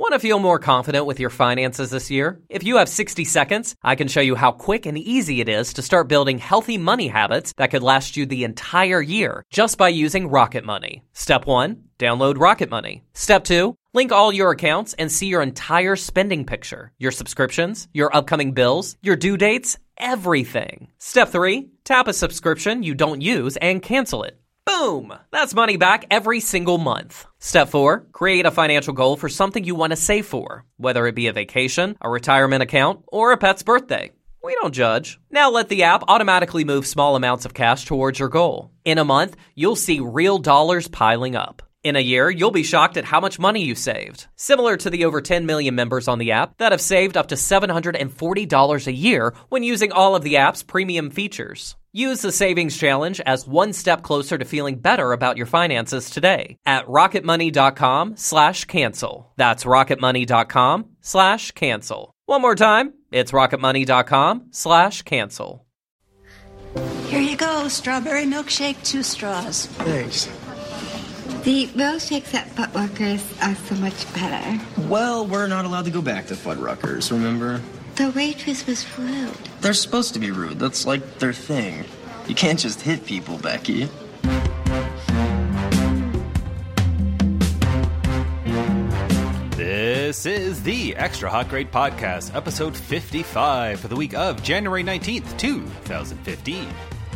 Want to feel more confident with your finances this year? If you have 60 seconds, I can show you how quick and easy it is to start building healthy money habits that could last you the entire year just by using Rocket Money. Step 1, download Rocket Money. Step 2, link all your accounts and see your entire spending picture, your subscriptions, your upcoming bills, your due dates, everything. Step 3, tap a subscription you don't use and cancel it. Boom! That's money back every single month. Step 4, create a financial goal for something you want to save for, whether it be a vacation, a retirement account, or a pet's birthday. We don't judge. Now let the app automatically move small amounts of cash towards your goal. In a month, you'll see real dollars piling up. In a year, you'll be shocked at how much money you saved. Similar to the over 10 million members on the app that have saved up to $740 a year when using all of the app's premium features. Use the Savings Challenge as one step closer to feeling better about your finances today at rocketmoney.com/cancel. That's rocketmoney.com/cancel. One more time, it's rocketmoney.com/cancel. Here you go, strawberry milkshake, 2 straws. Thanks. The milkshakes at Fuddruckers are so much better. Well, we're not allowed to go back to Fuddruckers, remember? The waitress was rude. They're supposed to be rude. That's like their thing. You can't just hit people, Becky. This is the Extra Hot Grade Podcast, episode 55 for the week of January 19th, 2015.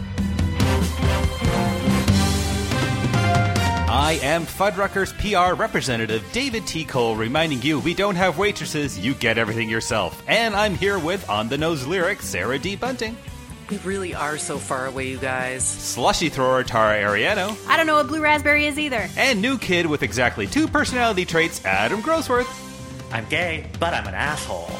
I am Fuddruckers PR representative David T. Cole, reminding you we don't have waitresses, you get everything yourself. And I'm here with On the Nose Lyric, Sarah D. Bunting. We really are so far away, you guys. Slushy thrower Tara Ariano. I don't know what blue raspberry is either. And new kid with exactly 2 personality traits, Adam Grossworth. I'm gay, but I'm an asshole.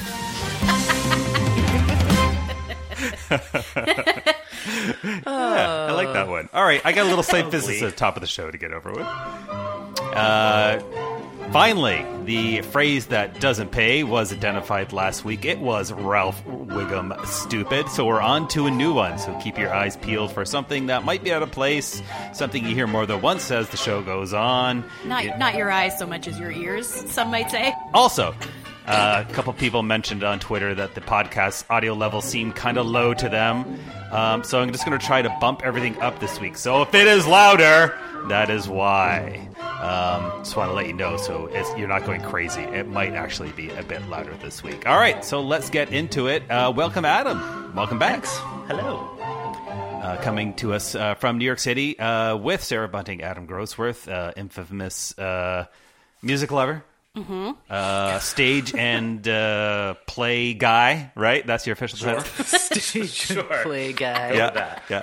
Yeah, I like that one. All right, I got a little side business at the top of the show to get over with. Finally, the phrase that doesn't pay was identified last week. It was Ralph Wiggum stupid. So we're on to a new one. So keep your eyes peeled for something that might be out of place, something you hear more than once as the show goes on. Not your eyes so much as your ears, some might say. Also, a couple people mentioned on Twitter that the podcast audio level seemed kind of low to them. So I'm just going to try to bump everything up this week. So if it is louder, that is why. Just want to let you know so you're not going crazy. It might actually be a bit louder this week. All right, so let's get into it. Welcome, Adam. Welcome back. Thanks. Hello. Coming to us from New York City with Sarah Bunting, Adam Grossworth, infamous music lover. Mm-hmm. Stage and play guy, right? That's your official title? Stage and play guy. Yeah.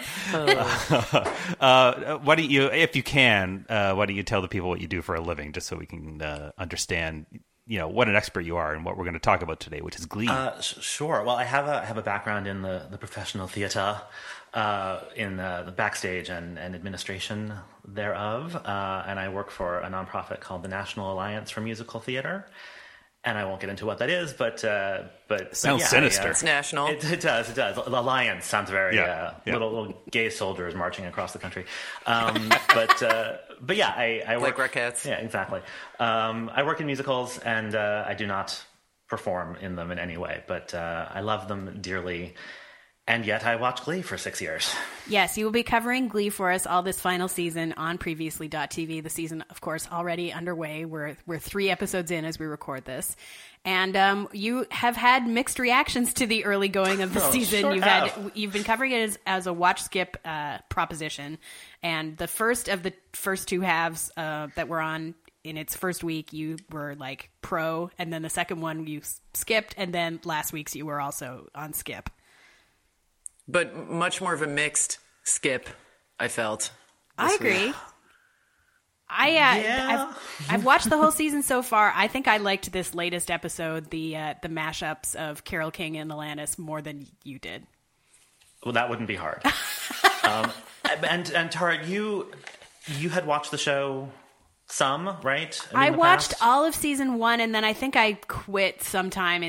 Why don't you, if you can, why don't you tell the people what you do for a living, just so we can understand, what an expert you are and what we're going to talk about today, which is Glee. Sure. Well, I have a background in the professional theater, in the backstage and administration thereof, and I work for a nonprofit called the National Alliance for Musical Theater. And I won't get into what that is, but sounds sinister. It's national. It does. The Alliance sounds very little gay soldiers marching across the country. But yeah, I work like Rockettes. Yeah, exactly. I work in musicals, and I do not perform in them in any way, but I love them dearly. And yet I watched Glee for 6 years. Yes, you will be covering Glee for us all this final season on Previously.tv. The season, of course, already underway. We're 3 episodes in as we record this. And you have had mixed reactions to the early going of the season. Sure You've been covering it as a watch skip proposition. And the first of the first 2 halves that were on in its first week, you were like pro. And then the second one you skipped. And then last week's you were also on skip. But much more of a mixed skip, I felt. I agree. I've watched the whole season so far. I think I liked this latest episode, the mashups of Carole King and Alanis, more than you did. Well, that wouldn't be hard. And Tara, you had watched the show some, right? I watched all of season 1, and then I think I quit sometime in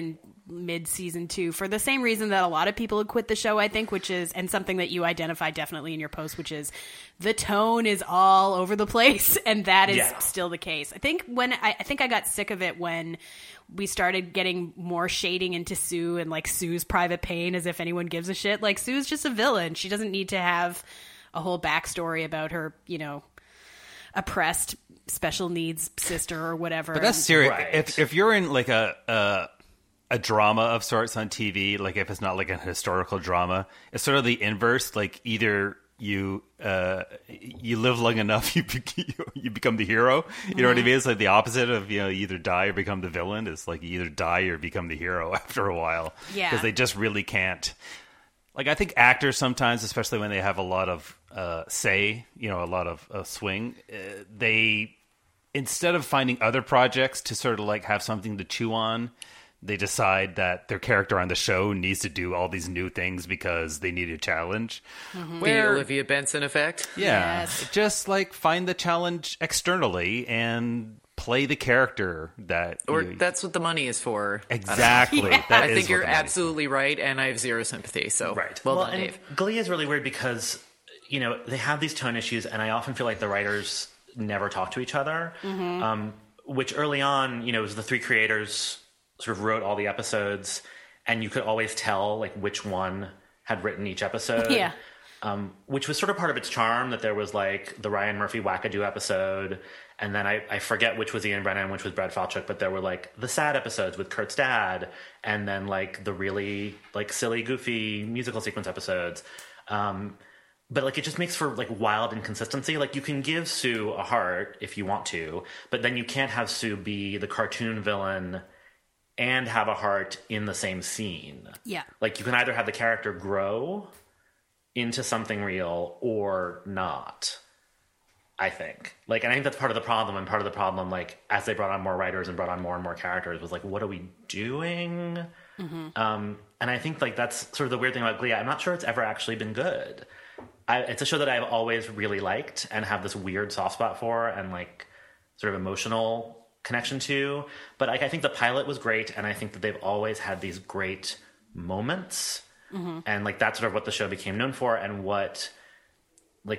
mid-season 2 for the same reason that a lot of people had quit the show, I think, which is, and something that you identify definitely in your post, which is the tone is all over the place, and that is still the case. I think I got sick of it when we started getting more shading into Sue and like Sue's private pain, as if anyone gives a shit. Like, Sue's just a villain. She doesn't need to have a whole backstory about her, oppressed special needs sister or whatever. But that's serious. Right. If you're in like a drama of sorts on TV, like if it's not like a historical drama, it's sort of the inverse. Like either you live long enough, you become the hero. You know what I mean? It's like the opposite of you either die or become the villain. It's like you either die or become the hero after a while. Yeah, because they just really can't. Like I think actors sometimes, especially when they have a lot of say, a lot of swing, they instead of finding other projects to sort of like have something to chew on, they decide that their character on the show needs to do all these new things because they need a challenge. The Olivia Benson effect. Yeah, Yes. just like find the challenge externally and play the character that. That's what the money is for. Exactly. Yeah. That I is think what you're the money's absolutely right, and I have zero sympathy. So well done, and Dave. Glee is really weird because they have these tone issues, and I often feel like the writers never talk to each other. Which early on, it was the three creators sort of wrote all the episodes, and you could always tell like which one had written each episode. Yeah. Which was sort of part of its charm, that there was like the Ryan Murphy Wackadoo episode, and then I forget which was Ian Brennan, which was Brad Falchuk, but there were like the sad episodes with Kurt's dad, and then like the really like silly, goofy musical sequence episodes. But like it just makes for like wild inconsistency. Like you can give Sue a heart if you want to, but then you can't have Sue be the cartoon villain and have a heart in the same scene. Yeah. Like you can either have the character grow into something real or not, I think. Like, and I think that's part of the problem. And part of the problem, like, as they brought on more writers and brought on more and more characters, was like, what are we doing? And I think, like, that's sort of the weird thing about Glee. I'm not sure it's ever actually been good. It's a show that I've always really liked and have this weird soft spot for and, like, sort of emotional connection to. But, like, I think the pilot was great, and I think that they've always had these great moments. And, like, that's sort of what the show became known for, and what, like,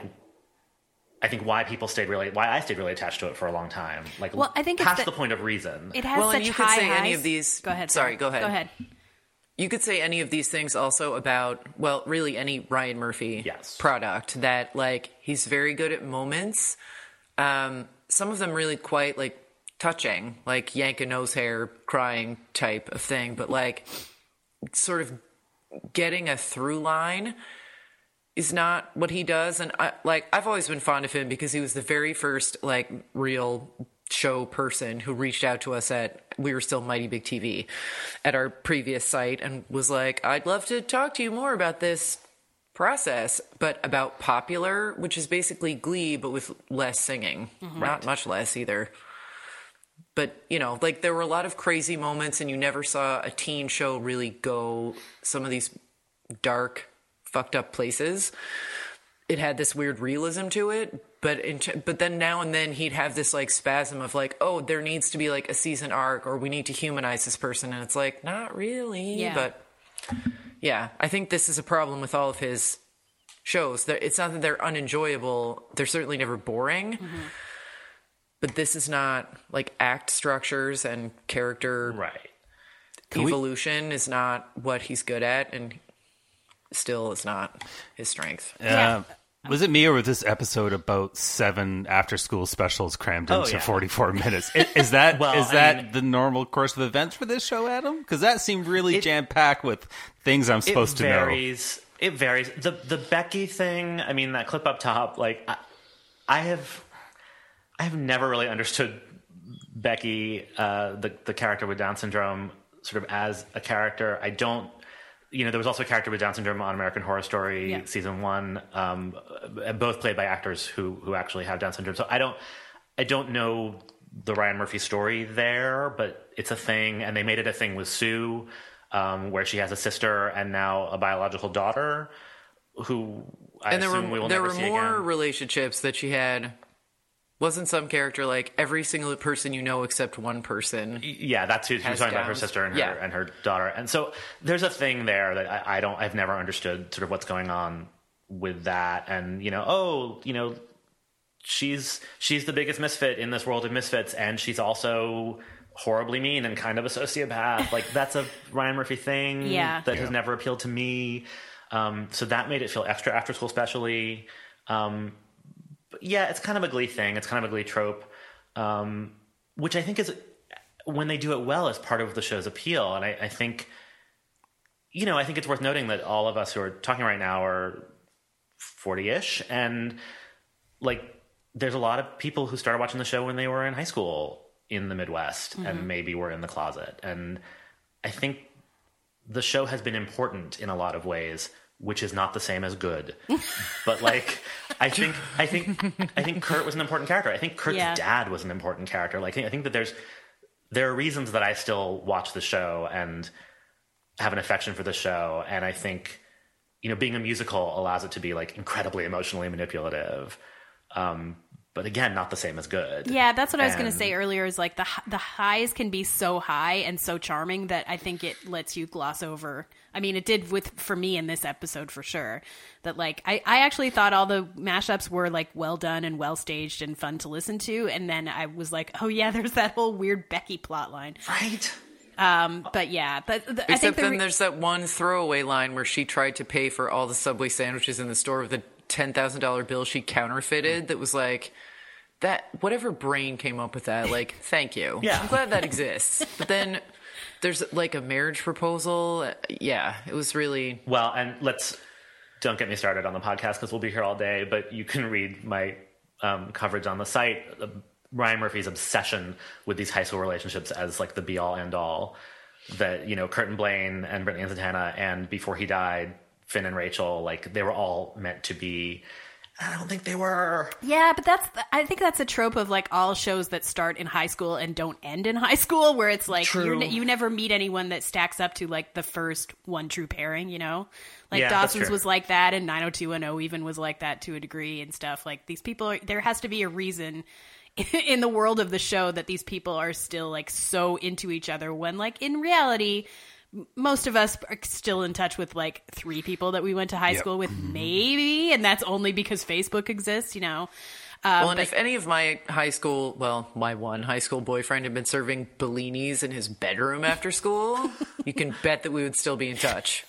I think why I stayed really attached to it for a long time. Like, well, I think it's past the point of reason. It has such and you could high say highs. any of these. Go ahead. Sorry, go ahead. Go ahead. You could say any of these things also about, well, really any Ryan Murphy product, that, like, he's very good at moments. Some of them really quite, like, touching, like yank a nose hair crying type of thing, but, like, sort of getting a through line is not what he does. And I've always been fond of him because he was the very first like real show person who reached out to us we were still Mighty Big TV at our previous site and was like, I'd love to talk to you more about this process, but about Popular, which is basically Glee, but with less singing, not much less either. But, like there were a lot of crazy moments and you never saw a teen show really go some of these dark, fucked up places. It had this weird realism to it, but then now and then he'd have this like spasm of like, oh, there needs to be like a season arc or we need to humanize this person. And it's like, not really. Yeah. But yeah, I think this is a problem with all of his shows. It's not that they're unenjoyable. They're certainly never boring. But this is not like act structures and character evolution is not what he's good at, and still is not his strength. Was it me or was this episode about 7 after-school specials crammed into 44 minutes? Is that the normal course of events for this show, Adam? Because that seemed really jam-packed with things I'm supposed to know. It varies. The Becky thing, I mean, that clip up top, like, I have never really understood Becky, the character with Down syndrome, sort of as a character. I don't, there was also a character with Down syndrome on American Horror Story season 1, both played by actors who actually have Down syndrome. So I don't know the Ryan Murphy story there, but it's a thing, and they made it a thing with Sue, where she has a sister and now a biological daughter who I assume we will never see again. There were more relationships that she had Wasn't some character like every single person you know except one person? Yeah, that's who she was talking about, her sister and her daughter. And so there's a thing there that I've never understood sort of what's going on with that. And, she's the biggest misfit in this world of misfits, and she's also horribly mean and kind of a sociopath. Like, that's a Ryan Murphy thing that has never appealed to me. So that made it feel extra after school, especially. But yeah, it's kind of a Glee thing. It's kind of a Glee trope, which I think is, when they do it well, is part of the show's appeal. And I think, I think it's worth noting that all of us who are talking right now are 40-ish, and there's a lot of people who started watching the show when they were in high school in the Midwest and maybe were in the closet. And I think the show has been important in a lot of ways, which is not the same as good. But I think Kurt was an important character. I think Kurt's dad was an important character. I think that there are reasons that I still watch the show and have an affection for the show. And I think, being a musical allows it to be incredibly emotionally manipulative. But again, not the same as good. Yeah, that's what I was going to say earlier, is the highs can be so high and so charming that I think it lets you gloss over. I mean, it did for me in this episode for sure. That I actually thought all the mashups were well done and well staged and fun to listen to. And then I was like, oh yeah, there's that whole weird Becky plot line. Right. But yeah, I think then there's that one throwaway line where she tried to pay for all the Subway sandwiches in the store with a $10,000 bill she counterfeited. That was that whatever brain came up with that, thank you. Yeah. I'm glad that exists. But then there's a marriage proposal. Yeah, it was really... Well, and don't get me started on the podcast because we'll be here all day, but you can read my coverage on the site. Ryan Murphy's obsession with these high school relationships as the be all end all. That, Kurt and Blaine and Brittany and Santana, and before he died, Finn and Rachel, they were all meant to be. I don't think they were. Yeah, but I think that's a trope of all shows that start in high school and don't end in high school, where it's you never meet anyone that stacks up to the first one true pairing, Dawson's was like that, and 90210 even was like that to a degree and stuff. These people, there has to be a reason in the world of the show that these people are still so into each other, when in reality, most of us are still in touch with 3 people that we went to high school with, maybe, and that's only because Facebook exists, Well, and if any of my my one high school boyfriend had been serving Bellinis in his bedroom after school, you can bet that we would still be in touch.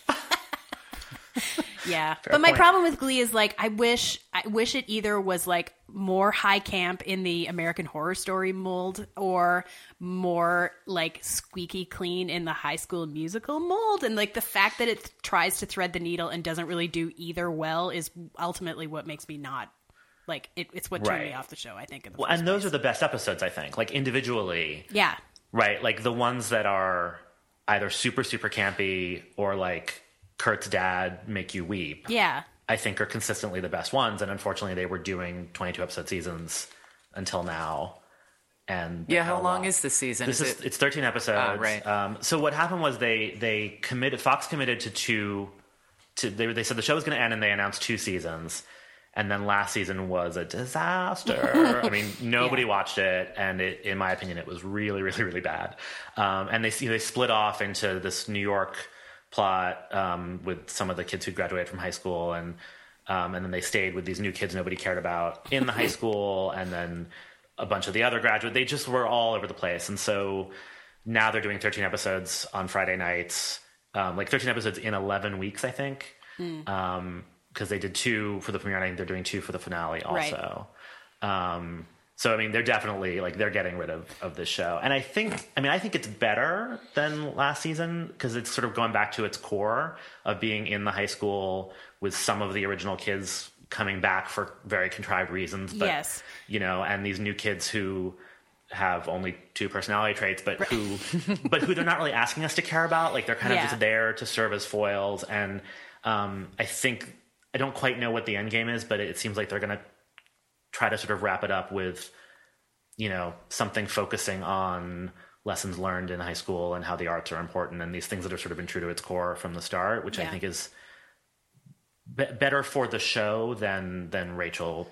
Yeah. But my problem with Glee is I wish it either was more high camp in the American Horror Story mold, or more squeaky clean in the High School Musical mold. And the fact that it tries to thread the needle and doesn't really do either well is ultimately what makes me not it's what turned me off the show, I think. And those are the best episodes, I think, individually. Yeah. Right. The ones that are either super, super campy or Kurt's dad make you weep. Yeah. I think are consistently the best ones. And unfortunately, they were doing 22 episode seasons until now. And how long is this season? It's 13 episodes. Right. So what happened was Fox committed to 2. They said the show was going to end, and they announced 2 seasons. And then last season was a disaster. I mean, nobody watched it, and in my opinion, it was really, really, really bad. And they split off into this New York plot with some of the kids who graduated from high school, and then they stayed with these new kids nobody cared about in the high school, and then a bunch of the other graduates. They just were all over the place. And so now they're doing 13 episodes on Friday nights, 13 episodes in 11 weeks, I think. Because they did 2 for the premiere, and I think they're doing 2 for the finale also. Right. So, I mean, they're definitely, they're getting rid of this show. And I think it's better than last season, because it's sort of going back to its core of being in the high school with some of the original kids coming back for very contrived reasons. But, yes. And these new kids who have only 2 personality traits, but who they're not really asking us to care about. They're kind of just there to serve as foils. And I don't quite know what the end game is, but it seems like they're going to try to sort of wrap it up with, something focusing on lessons learned in high school and how the arts are important, and these things that have sort of been true to its core from the start, which I think is better for the show than Rachel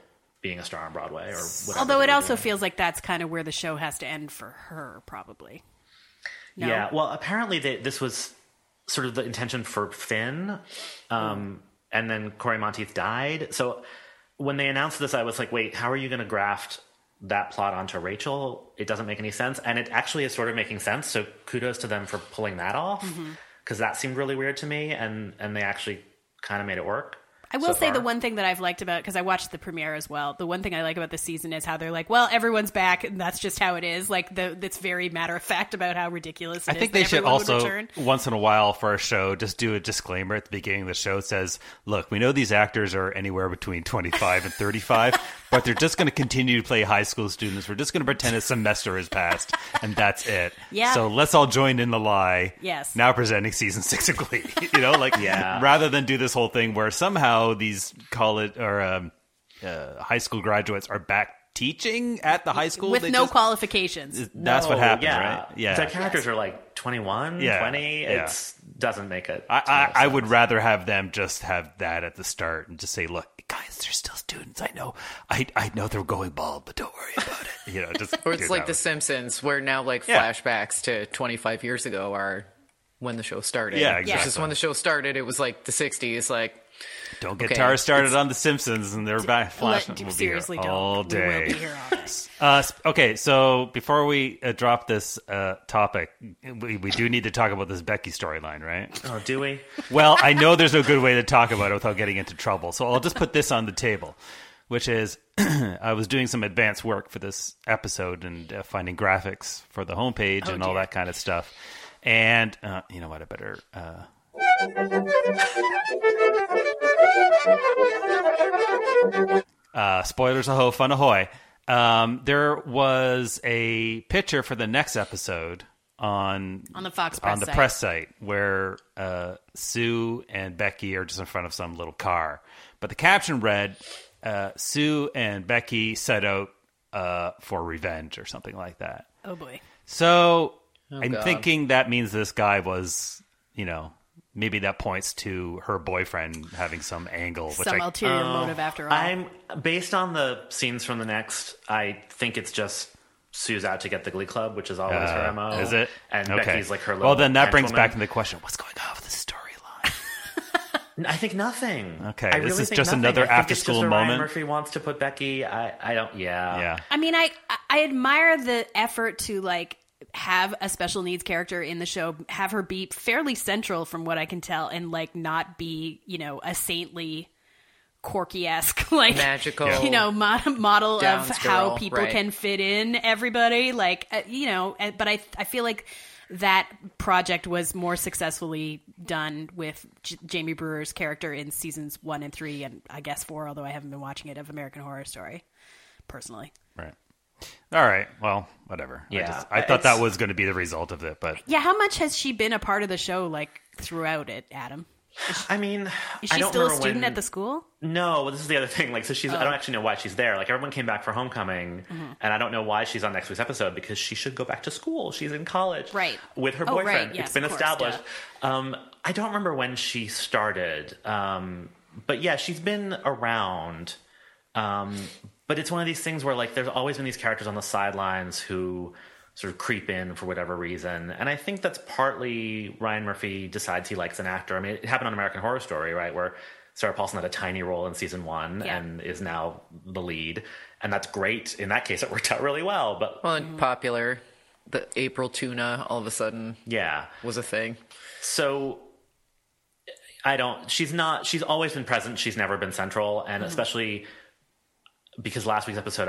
being a star on Broadway or whatever. Although it also feels like that's kind of where the show has to end for her, probably. No? Yeah, well, apparently this was sort of the intention for Finn, and then Corey Monteith died. So when they announced this, I was like, wait, how are you going to graft that plot onto Rachel? It doesn't make any sense. And it actually is sort of making sense. So kudos to them for pulling that off, because that seemed really weird to me, and they actually kind of made it work. I will say the one thing that I've liked about, because I watched the premiere as well, the one thing I like about this season is how they're like, well, everyone's back, and that's just how it is. Like, it's very matter of fact about how ridiculous it is. I think they should also, once in a while for a show, just do a disclaimer at the beginning of the show that says, look, we know these actors are anywhere between 25 and 35, but they're just going to continue to play high school students. We're just going to pretend a semester has passed, and that's it. Yeah. So let's all join in the lie. Yes. Now presenting season 6 of Glee. You know, like, rather than do this whole thing where somehow these college or high school graduates are back teaching at the high school with no qualifications. That's what happened, right? Yeah, the characters are like 21, 20. It doesn't make it. I would rather have them just have that at the start and just say, "Look, guys, they're still students. I know. I know they're going bald, but don't worry about it." You know, just or it's like The Simpsons, where now like flashbacks to 25 years ago are when the show started. Yeah, exactly. Just when the show started, it was like the 60s. Like, don't get Tara started on The Simpsons, and they're back. Seriously, don't. All day. We will be here all day. Okay, so before we drop this topic, we do need to talk about this Becky storyline, right? Oh, do we? Well, I know there's no good way to talk about it without getting into trouble, so I'll just put this on the table, which is I was doing some advanced work for this episode and finding graphics for the homepage and all that kind of stuff. And you know what? I better... spoilers ahoy, fun ahoy. There was a picture for the next episode on the Fox Press site. Press site where Sue and Becky are just in front of some little car. But the caption read, Sue and Becky set out for revenge or something like that. Oh, boy. So I'm thinking that means this guy was, you know, maybe that points to her boyfriend having some angle. Some ulterior motive after all. Based on the scenes from the next, I think it's just Sue's out to get the Glee Club, which is always her MO. Is it? And okay. Becky's like her little Well, then that brings henchwoman. back to the question, what's going on with the storyline? I think nothing. Okay, I this really is think just nothing. another I think after it's school just moment. Ryan Murphy wants to put Becky. I don't. Yeah. I mean, I admire the effort to like have a special needs character in the show, have her be fairly central from what I can tell, and like not be, you know, a saintly, quirky-esque, like magical, you know, model of how girl, people right. can fit in everybody. Like, you know, but I feel like that project was more successfully done with Jamie Brewer's character in seasons 1 and 3, and I guess 4, although I haven't been watching it, of American Horror Story, personally. Right. All right. Well, whatever. Yeah. I thought that was going to be the result of it, but Yeah, how much has she been a part of the show, like, throughout it, Adam? I mean, Is she still a student at the school? No, well, this is the other thing. Like, so she's. I don't actually know why she's there. Like, everyone came back for homecoming, and I don't know why she's on next week's episode because she should go back to school. She's in college, Right? With her Oh, boyfriend. right. Yes, it's been of course, established. I don't remember when she started, but yeah, she's been around. But it's one of these things where, like, there's always been these characters on the sidelines who sort of creep in for whatever reason. And I think that's partly Ryan Murphy decides he likes an actor. I mean, it happened on American Horror Story, right, where Sarah Paulson had a tiny role in season 1 and is now the lead. And that's great. In that case, it worked out really well. But and popular. The April tuna all of a sudden was a thing. So she's always been present. She's never been central. And especially because last week's episode,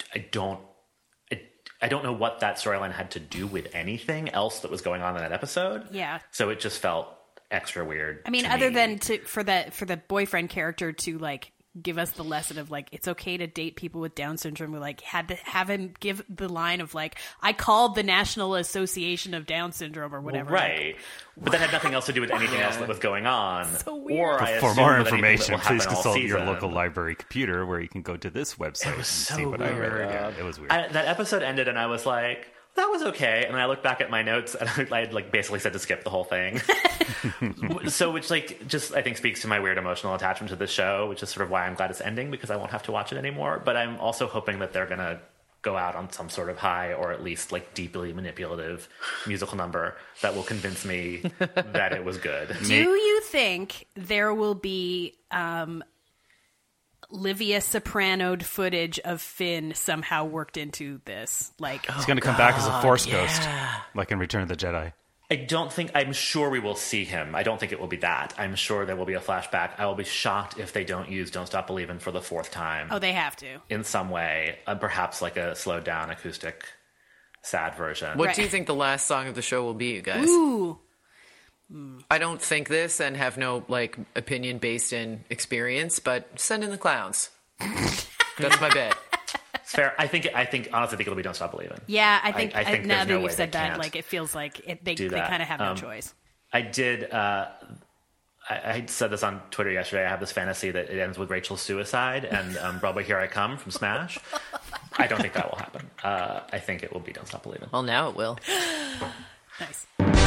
I don't know what that storyline had to do with anything else that was going on in that episode. Yeah. So it just felt extra weird. I mean, other than for the boyfriend character to like give us the lesson of like it's okay to date people with Down syndrome. We like had to have him give the line of like I called the National Association of Down Syndrome or whatever. Well, right. But that had nothing else to do with anything else that was going on. So weird. Or I for assume more that information, anything please that will consult happen all your local season. library computer where you can go to this website and see what I read. Yeah, it was weird. That episode ended and I was like, that was okay. And I looked back at my notes, and I had like basically said to skip the whole thing. So, which like just I think speaks to my weird emotional attachment to this show, which is sort of why I'm glad it's ending, because I won't have to watch it anymore. But I'm also hoping that they're gonna go out on some sort of high, or at least like deeply manipulative musical number that will convince me that it was good. Do you think there will be Livia Soprano'd footage of Finn somehow worked into this? Like, he's going to come back as a Force ghost, like in Return of the Jedi. I'm sure we will see him. I don't think it will be that. I'm sure there will be a flashback. I will be shocked if they don't use Don't Stop Believin' for the fourth time. Oh, they have to. In some way. Perhaps like a slowed down acoustic sad version. What do you think the last song of the show will be, you guys? Ooh. I don't think this and have no like opinion based in experience, but send in the clowns. That's my bet. It's fair. I think honestly it'll be Don't Stop Believin'. Yeah, I think now that you've said that, can't like it feels like they kind of have no choice. I did. I said this on Twitter yesterday. I have this fantasy that it ends with Rachel's suicide and Broadway Here I Come from Smash. I don't think that will happen. I think it will be Don't Stop Believin'. Well, now it will. Nice.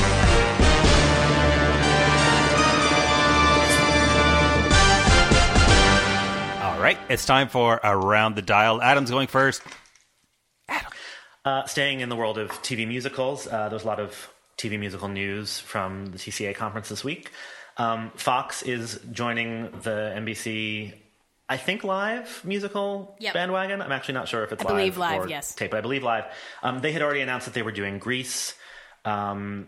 All right, it's time for Around the Dial. Adam's going first. Adam. Staying in the world of TV musicals, there's a lot of TV musical news from the TCA conference this week. Fox is joining the NBC, I think, live musical bandwagon. I'm actually not sure if it's live. I believe live, or yes. tape, but I believe live. They had already announced that they were doing Grease. I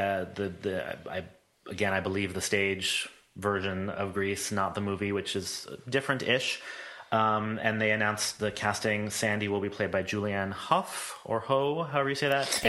believe the stage version of Grease, not the movie, which is different-ish. And they announced the casting. Sandy will be played by Julianne Hough, or Ho, however you say that.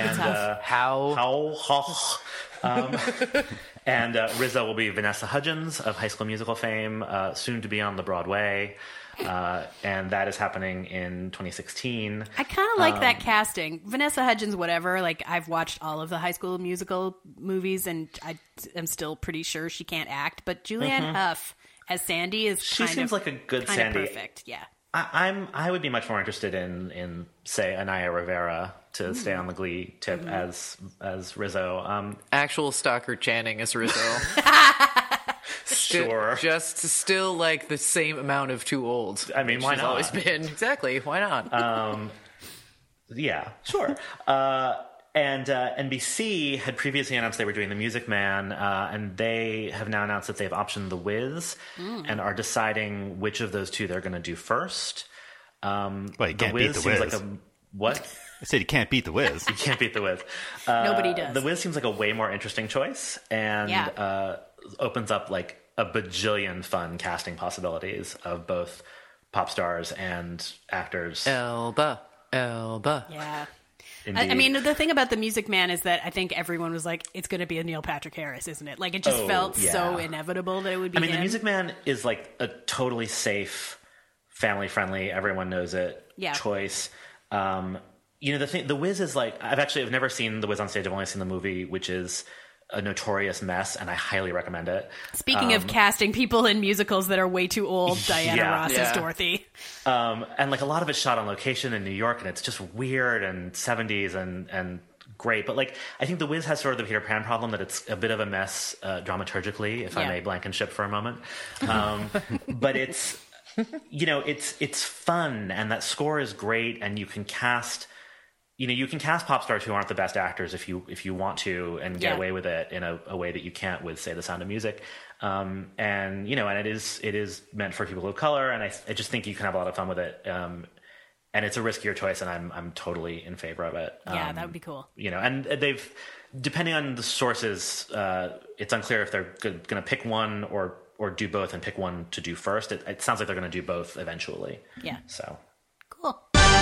And Rizzo will be Vanessa Hudgens of High School Musical fame, soon to be on the Broadway. And that is happening in 2016. I kind of like that casting. Vanessa Hudgens, whatever. Like, I've watched all of the High School Musical movies, and I am still pretty sure she can't act. But Julianne Hough as Sandy is she seems like a good Sandy. Perfect, yeah. I would be much more interested in say Anaya Rivera to stay on the Glee tip as Rizzo. Actual Stockard Channing as Rizzo. Sure. Just still like the same amount of too old. I mean, why she's not? Always been. Exactly. Why not? Yeah, sure. And NBC had previously announced they were doing The Music Man, and they have now announced that they've optioned The Wiz and are deciding which of those two they're going to do first. Well, you can't beat The Wiz. Like what? I said you can't beat The Wiz. You can't beat The Wiz. Nobody does. The Wiz seems like a way more interesting choice, and opens up like a bajillion fun casting possibilities of both pop stars and actors. Elba. Yeah. Indeed. I mean, the thing about The Music Man is that I think everyone was like, it's going to be a Neil Patrick Harris, isn't it? Like, it just felt so inevitable that it would be him. The Music Man is like a totally safe, family-friendly, everyone knows it choice. The Wiz is like, I've never seen The Wiz on stage. I've only seen the movie, which is a notorious mess, and I highly recommend it. Speaking of casting people in musicals that are way too old, Diana Ross as Dorothy. And like a lot of it's shot on location in New York, and it's just weird and 70s and great. But like, I think The Wiz has sort of the Peter Pan problem that it's a bit of a mess dramaturgically, if I may Blankenship for a moment. But it's, it's fun, and that score is great, and you can cast... you can cast pop stars who aren't the best actors if you want to and get away with it in a way that you can't with, say, The Sound of Music. And it is meant for people of color, and I just think you can have a lot of fun with it. And it's a riskier choice, and I'm totally in favor of it. Yeah, that would be cool. And they've, depending on the sources, it's unclear if they're going to pick one or do both and pick one to do first. It sounds like they're going to do both eventually. Yeah. So cool.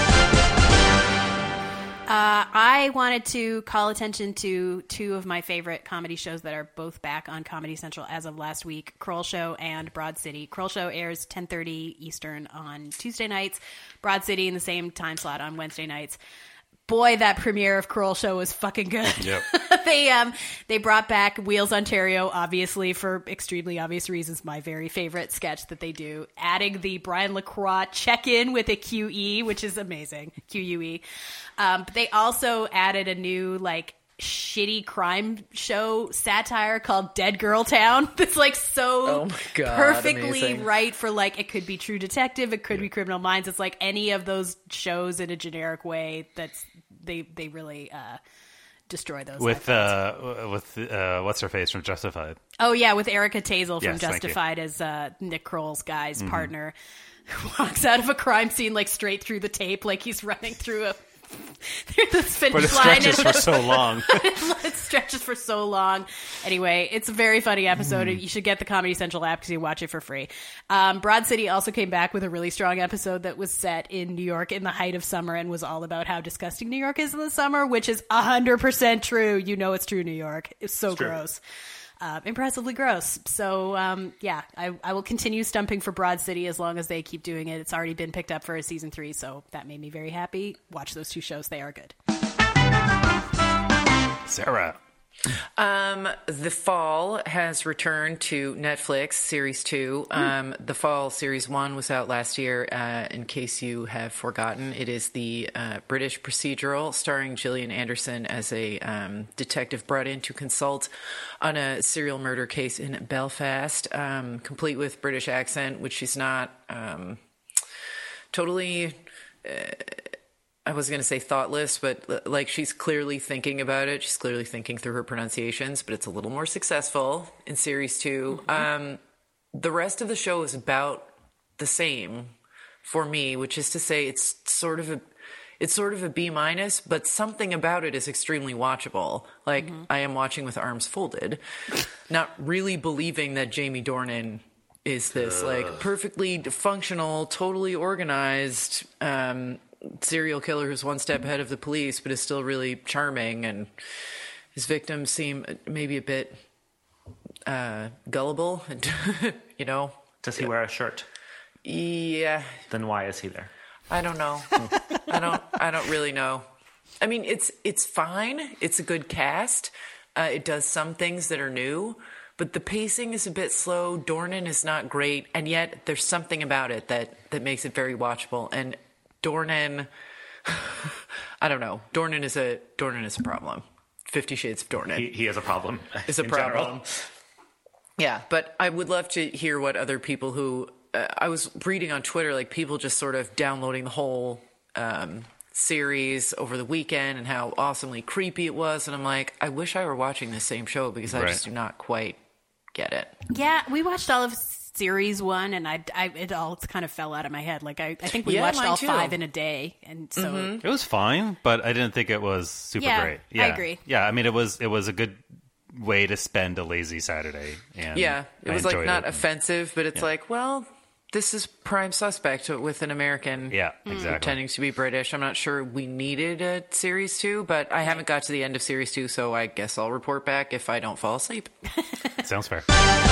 I wanted to call attention to two of my favorite comedy shows that are both back on Comedy Central as of last week, Kroll Show and Broad City. Kroll Show airs 10:30 Eastern on Tuesday nights, Broad City in the same time slot on Wednesday nights. boy, that premiere of Kroll Show was fucking good. Yep. They brought back Wheels Ontario, obviously for extremely obvious reasons. My very favorite sketch that they do, adding the Brian LaCroix check-in with a QE, which is amazing. QUE. But they also added a new shitty crime show satire called Dead Girl Town. That's oh my God, perfectly amazing. right for it could be True Detective, it could be Criminal Minds. It's like any of those shows in a generic way. That's they really destroy those. With what's her face from Justified? Oh yeah, with Erica Tazel from Yes, thank you. Justified as Nick Kroll's guy's partner, who walks out of a crime scene straight through the tape, like he's running through the finish But it line. stretches for so long. It stretches for so long. Anyway, it's a very funny episode. You should get the Comedy Central app because you watch it for free. Broad City also came back with a really strong episode that was set in New York in the height of summer and was all about how disgusting New York is in the summer, which is 100% true. You know it's true, New York. It's so gross. Impressively gross. So, I will continue stumping for Broad City as long as they keep doing it. It's already been picked up for a season 3, so that made me very happy. Watch those 2 shows. They are good. Sarah. The Fall has returned to Netflix, Series 2. The Fall Series 1 was out last year. In case you have forgotten, it is the British procedural starring Gillian Anderson as a detective brought in to consult on a serial murder case in Belfast, complete with British accent, which she's not totally... I was going to say thoughtless, but she's clearly thinking about it. She's clearly thinking through her pronunciations, but it's a little more successful in Series 2. The rest of the show is about the same for me, which is to say it's sort of a B-, but something about it is extremely watchable. I am watching with arms folded, not really believing that Jamie Dornan is this perfectly functional, totally organized, serial killer who's one step ahead of the police, but is still really charming, and his victims seem maybe a bit gullible. And Does he wear a shirt? Yeah. Then why is he there? I don't know. I don't really know. I mean, it's fine. It's a good cast. It does some things that are new, but the pacing is a bit slow. Dornan is not great, and yet there's something about it that makes it very watchable. And Dornan, I don't know. Dornan is a problem. 50 Shades of Dornan. He has a problem. Is a problem. General. Yeah, but I would love to hear what other people who I was reading on Twitter, people just sort of downloading the whole series over the weekend and how awesomely creepy it was, and I'm like, I wish I were watching the same show because I just do not quite get it. Yeah, we watched all of Series 1, and it all kind of fell out of my head. I think we watched all 5 in a day, and so it was fine, but I didn't think it was super great. Yeah, I agree. Yeah, I mean it was a good way to spend a lazy Saturday. And it was not offensive, but it's well, this is Prime Suspect with an American pretending to be British. I'm not sure we needed a Series 2, but I haven't got to the end of Series 2, so I guess I'll report back if I don't fall asleep. Sounds fair.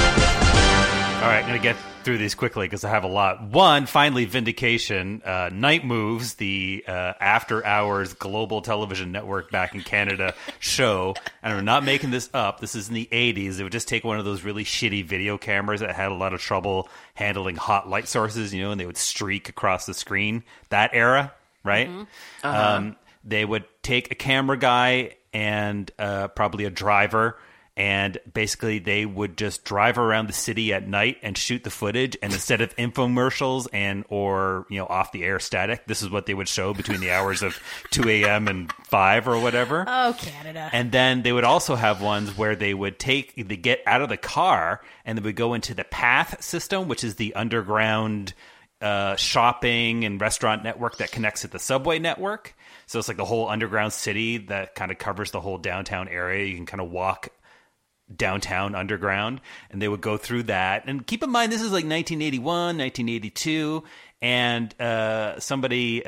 All right, I'm going to get through these quickly because I have a lot. One, finally, Vindication. Night Moves, the after-hours global television network back in Canada show. And I'm not making this up. This is in the 80s. They would just take one of those really shitty video cameras that had a lot of trouble handling hot light sources, and they would streak across the screen. That era, right? Mm-hmm. They would take a camera guy and probably a driver, and basically they would just drive around the city at night and shoot the footage. And instead of infomercials or off the air static, this is what they would show between the hours of 2 a.m. and 5 or whatever. Oh, Canada. And then they would also have ones where they would get out of the car and they would go into the PATH system, which is the underground shopping and restaurant network that connects to the subway network. So it's like the whole underground city that kind of covers the whole downtown area. You can kind of walk downtown underground, and they would go through that. And keep in mind, this is like 1981, 1982, and somebody,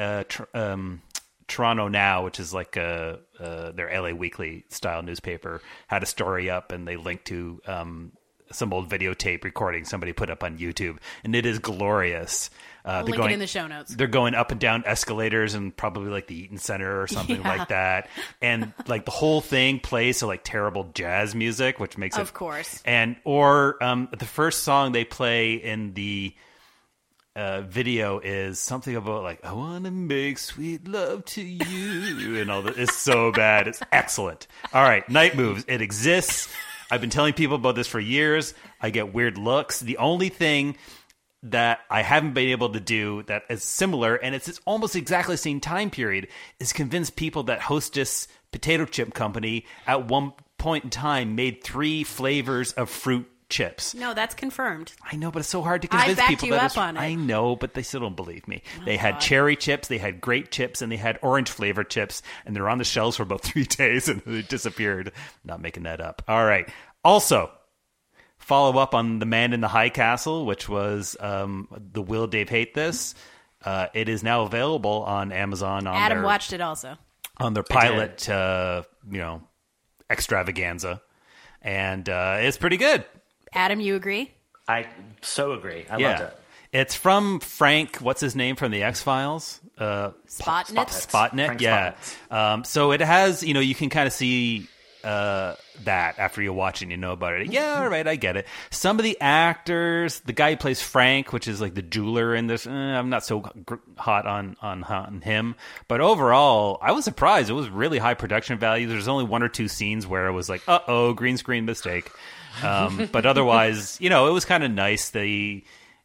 Toronto Now, which is like their LA Weekly style newspaper, had a story up, and they linked to some old videotape recording somebody put up on YouTube, and it is glorious. We'll link it in the show notes. They're going up and down escalators and probably like the Eaton Center or something like that. And like the whole thing plays to like terrible jazz music, which makes it... Of course. Or the first song they play in the video is something about like, I want to make sweet love to you. And all that. It's so bad. It's excellent. All right, Night Moves. It exists. I've been telling people about this for years. I get weird looks. The only thing that I haven't been able to do that is similar, and it's almost exactly the same time period, is convince people that Hostess Potato Chip Company at one point in time made 3 flavors of fruit chips. No, that's confirmed. I know, but it's so hard to convince people you that up on it. I know, but they still don't believe me. They had cherry chips, they had grape chips, and they had orange flavored chips, and they're on the shelves for about 3 days, and they disappeared. Not making that up. All right. Also, follow up on The Man in the High Castle, which was the Will Dave Hate This. It is now available on Amazon. Adam watched it also. On their pilot, extravaganza. And it's pretty good. Adam, you agree? I so agree. I loved it. It's from Frank, what's his name from the X-Files? Spotnitz? Spotnik, yeah. So it has, you can kind of see that after you watch it and you know about it. Yeah, all right, I get it. Some of the actors, the guy who plays Frank, which is like the jeweler in this, I'm not so hot on him. But overall, I was surprised. It was really high production value. There's only 1 or 2 scenes where it was like, green screen mistake. But otherwise, it was kind of nice. The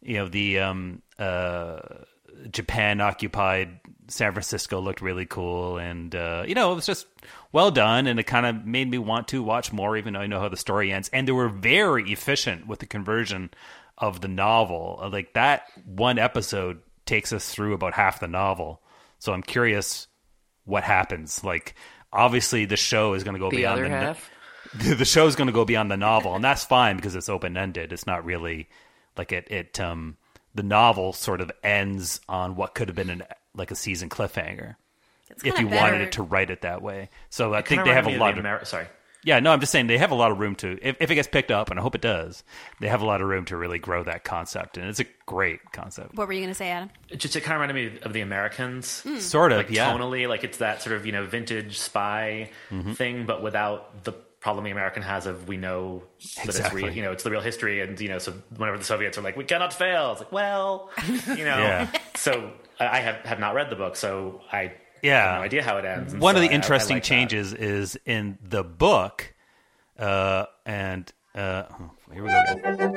Japan occupied San Francisco looked really cool, and it was just well done, and it kind of made me want to watch more, even though I know how the story ends. And they were very efficient with the conversion of the novel. Like that one episode takes us through about half the novel, so I'm curious what happens. Like obviously the show is going to go beyond the other half. The show is going to go beyond the novel, and that's fine because it's open ended. It's not really like it. The novel sort of ends on what could have been a season cliffhanger if you wanted it to write it that way. So I think they have a lot of... Sorry. Yeah, no, I'm just saying they have a lot of room to... If it gets picked up, and I hope it does, they have a lot of room to really grow that concept, and it's a great concept. What were you going to say, Adam? It kind of reminded me of The Americans. Sort of, like, yeah. Tonally, like it's that sort of, vintage spy thing, but without the problem the American has of we know that Exactly. it's real, it's the real history, and so whenever the Soviets are like, we cannot fail, it's like, well, Yeah. So I have not read the book, so I have no idea how it ends. And one so of the I interesting like changes is in the book, here we go again.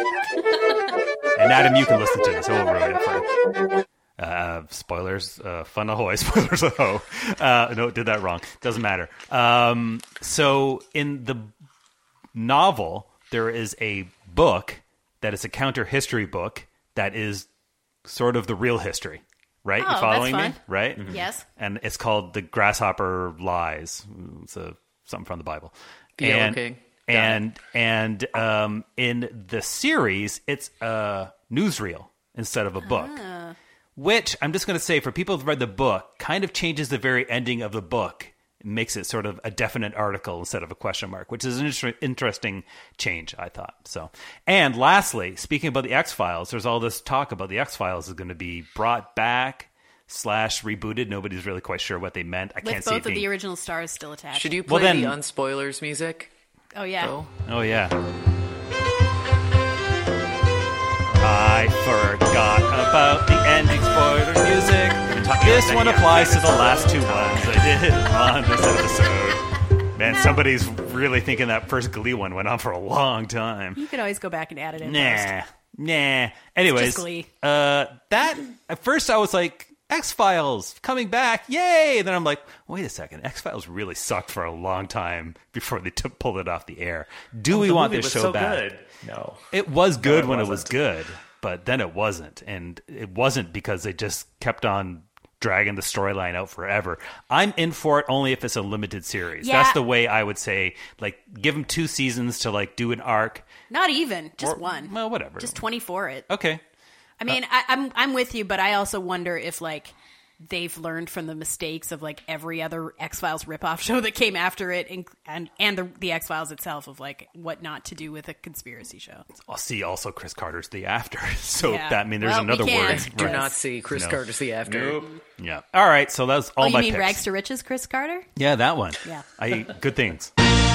And Adam, you can listen to this. I won't ruin it for you. Spoilers, fun ahoy, spoilers ahoy. No, did that wrong. Doesn't matter. So in the novel, there is a book that is a counter history book that is sort of the real history, right? Oh, you following that's me? fun. Right? Mm-hmm. Yes. And it's called The Grasshopper Lies. It's something from the Bible. The Yellow King. And in the series, it's a newsreel instead of a book. Which, I'm just going to say, for people who've read the book, kind of changes the very ending of the book. It makes it sort of a definite article instead of a question mark, which is an interesting change, I thought. So, and lastly, speaking about the X-Files, there's all this talk about the X-Files is going to be brought back / rebooted. Nobody's really quite sure what they meant. I can't see With both of the original stars still attached. Should you play the unspoilers music? Oh, yeah. Oh, yeah. I forgot about the ending spoiler music. This one applies to the last 2 ones I did on this episode. Man, somebody's really thinking that first Glee one went on for a long time. You could always go back and add it in. Nah. Anyways, just Glee. That at first I was like, X-Files coming back, yay! And then I'm like, wait a second, X-Files really sucked for a long time before they pulled it off the air. Do we want this show back? Good. No, it was good when it was good, but then it wasn't, and it wasn't because they just kept on dragging the storyline out forever. I'm in for it only if it's a limited series. Yeah. That's the way I would say. Like, give them 2 seasons to like do an arc. Not even, just one. Well, whatever. Just 24 it. Okay. I mean, I'm with you, but I also wonder if like they've learned from the mistakes of like every other X-Files ripoff show that came after it, and the X-Files itself, of like what not to do with a conspiracy show. I'll see also Chris Carter's The After. So Yeah. that means there's Well, another we word. can't. Do not see Chris Carter's The After. Nope. Yeah. All right. So that's all Oh, you my mean picks. Rags to Riches, Chris Carter? Yeah, that one. Yeah. I good things.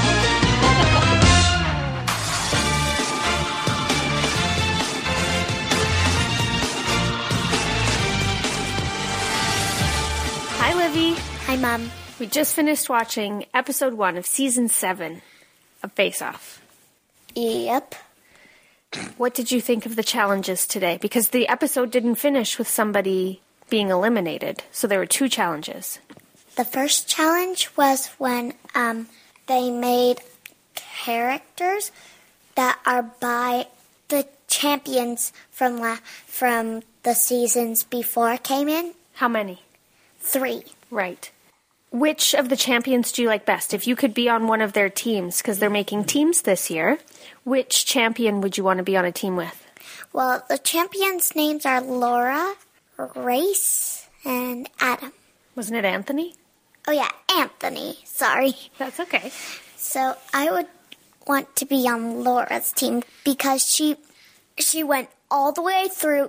Hi, Livy. Hi, Mom. We just finished watching episode 1 of season 7 of Face Off. Yep. What did you think of the challenges today? Because the episode didn't finish with somebody being eliminated, so there were 2 challenges. The first challenge was when they made characters that are by the champions from the seasons before came in. How many? 3. Right. Which of the champions do you like best? If you could be on one of their teams, because they're making teams this year, which champion would you want to be on a team with? Well, the champions' names are Laura, Grace, and Adam. Wasn't it Anthony? Oh, yeah, Anthony. Sorry. That's okay. So I would want to be on Laura's team because she went all the way through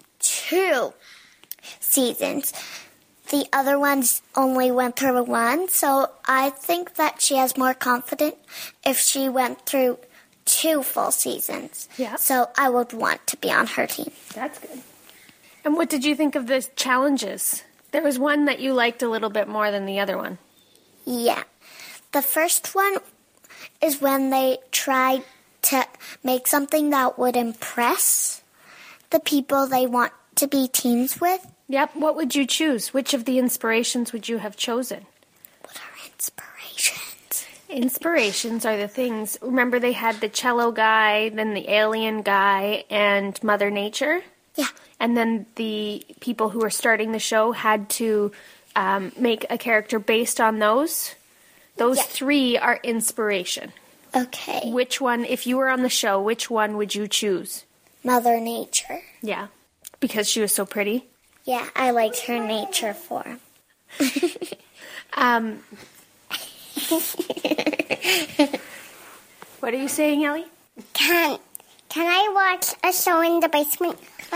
2 seasons. The other ones only went through 1, so I think that she has more confidence if she went through 2 full seasons. Yeah. So I would want to be on her team. That's good. And what did you think of the challenges? There was one that you liked a little bit more than the other one. Yeah. The first one is when they tried to make something that would impress the people they want to be teams with. Yep. What would you choose? Which of the inspirations would you have chosen? What are inspirations? Inspirations are the things. Remember, they had the cello guy, then the alien guy, and Mother Nature? Yeah. And then the people who were starting the show had to make a character based on those. Those 3 are inspiration. Okay. Which one, if you were on the show, which one would you choose? Mother Nature. Yeah. Because she was so pretty? Yeah, I liked her nature form. What are you saying, Ellie? Can I watch a show in the basement?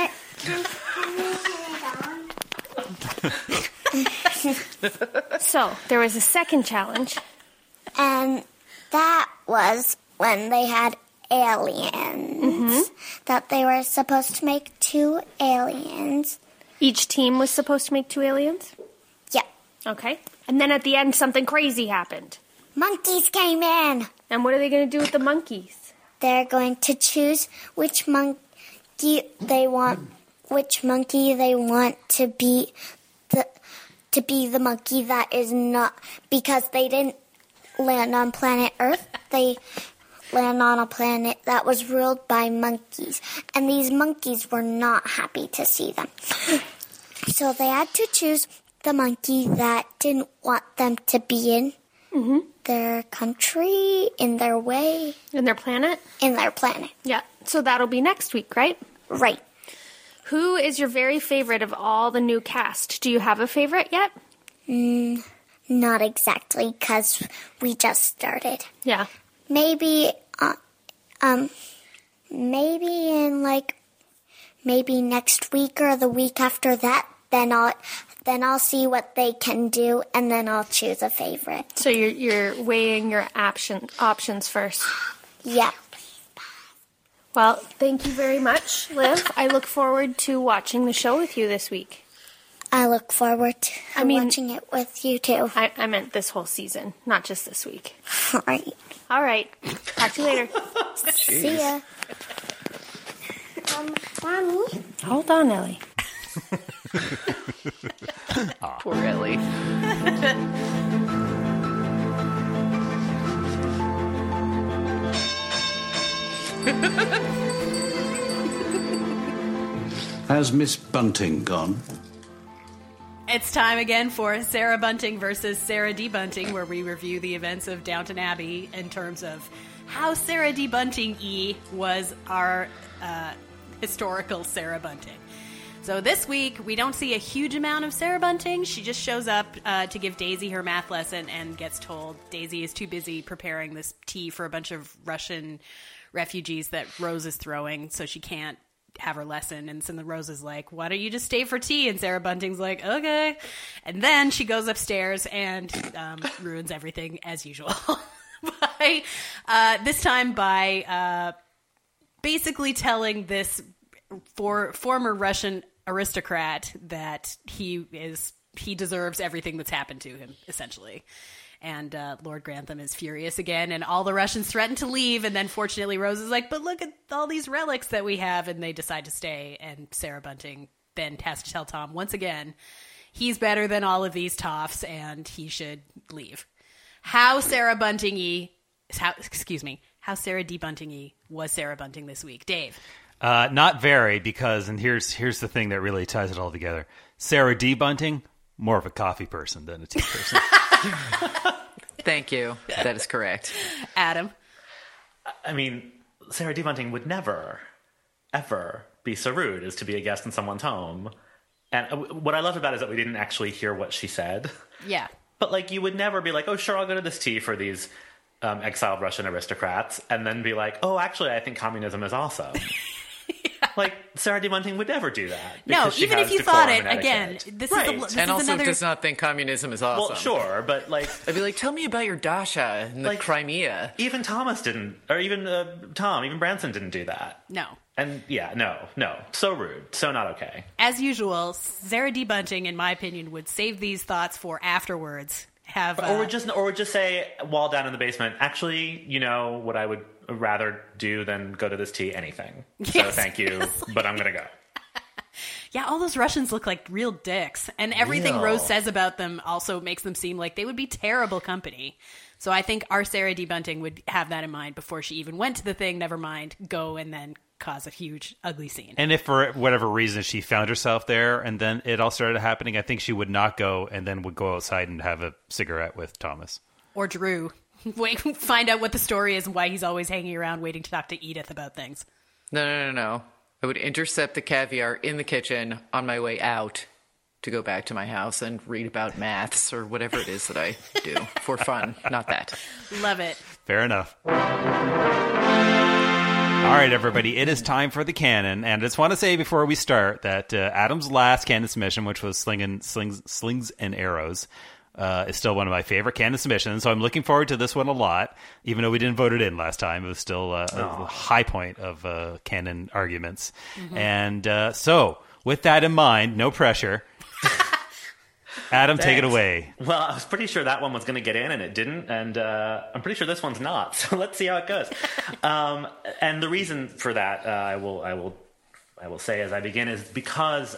So, there was a second challenge. And that was when they had aliens. That they were supposed to make 2 aliens. Each team was supposed to make 2 aliens? Yeah. Okay. And then at the end, something crazy happened. Monkeys came in. And what are they going to do with the monkeys? They're going to choose which monkey they want to be the monkey that is not, because they didn't land on planet Earth. They land on a planet that was ruled by monkeys, and these monkeys were not happy to see them. So they had to choose the monkey that didn't want them to be in their country, in their way. In their planet? In their planet. Yeah. So that'll be next week, right? Right. Who is your very favorite of all the new cast? Do you have a favorite yet? Not exactly, because we just started. Yeah. Maybe next week or the week after that, then I'll see what they can do, and then I'll choose a favorite. So you're weighing your options first. Yeah. Well, thank you very much, Liv. I look forward to watching the show with you this week. I look forward to watching it with you, too. I meant this whole season, not just this week. Right. All right. Talk to you later. See ya. Mommy? Hold on, Ellie. Poor Ellie. Has Miss Bunting gone? It's time again for Sarah Bunting versus Sarah D. Bunting, where we review the events of Downton Abbey in terms of how Sarah D. Bunting was our historical Sarah Bunting. So this week, we don't see a huge amount of Sarah Bunting. She just shows up to give Daisy her math lesson and gets told Daisy is too busy preparing this tea for a bunch of Russian refugees that Rose is throwing, so she can't have her lesson. And so Rose is like, why don't you just stay for tea? And Sarah Bunting's like, okay. And then she goes upstairs and ruins everything as usual. This time by basically telling this former Russian aristocrat that he deserves everything that's happened to him, essentially. And Lord Grantham is furious again, and all the Russians threaten to leave, and then fortunately Rose is like, but look at all these relics that we have, and they decide to stay, and Sarah Bunting then has to tell Tom once again he's better than all of these toffs, and he should leave. How Sarah D. Bunting-y was Sarah Bunting this week? Dave? Not very, because, and here's the thing that really ties it all together. Sarah D. Bunting, more of a coffee person than a tea person. Thank you. That is correct. Adam? I mean, Sarah D. Bunting would never, ever be so rude as to be a guest in someone's home. And what I love about it is that we didn't actually hear what she said. Yeah. But, like, you would never be like, oh, sure, I'll go to this tea for these exiled Russian aristocrats, and then be like, oh, actually, I think communism is awesome. Like, Sarah D. Bunting would never do that. No, even if you thought it, again, this is another... does not think communism is awesome. Well, sure, but, like... I'd be like, tell me about your Dasha in the Crimea. Even Thomas didn't, or even even Branson didn't do that. No. And, yeah, no. So rude. So not okay. As usual, Sarah D. Bunting, in my opinion, would save these thoughts for afterwards. Or would just say, while down in the basement, actually, you know what I would rather do than go to this tea? Anything. Yes, so thank you, but I'm going to go. Yeah, all those Russians look like real dicks. And everything Rose says about them also makes them seem like they would be terrible company. So I think our Sarah D. Bunting would have that in mind before she even went to the thing. Never mind, go and then cause a huge, ugly scene. And if for whatever reason she found herself there and then it all started happening, I think she would not go and then would go outside and have a cigarette with Thomas. Or Drew. Find out what the story is and why he's always hanging around waiting to talk to Edith about things. No. I would intercept the caviar in the kitchen on my way out to go back to my house and read about maths or whatever it is that I do for fun. Not that. Love it. Fair enough. All right, everybody, it is time for the canon, and I just want to say before we start that Adam's last canon submission, which was Slings and Arrows, is still one of my favorite canon submissions, so I'm looking forward to this one a lot, even though we didn't vote it in last time. It was still a high point of canon arguments. Mm-hmm. And so, with that in mind, no pressure, Adam, Thanks. take it away. Well, I was pretty sure that one was going to get in, and it didn't, and I'm pretty sure this one's not. So let's see how it goes. And the reason for that, I will say as I begin, is because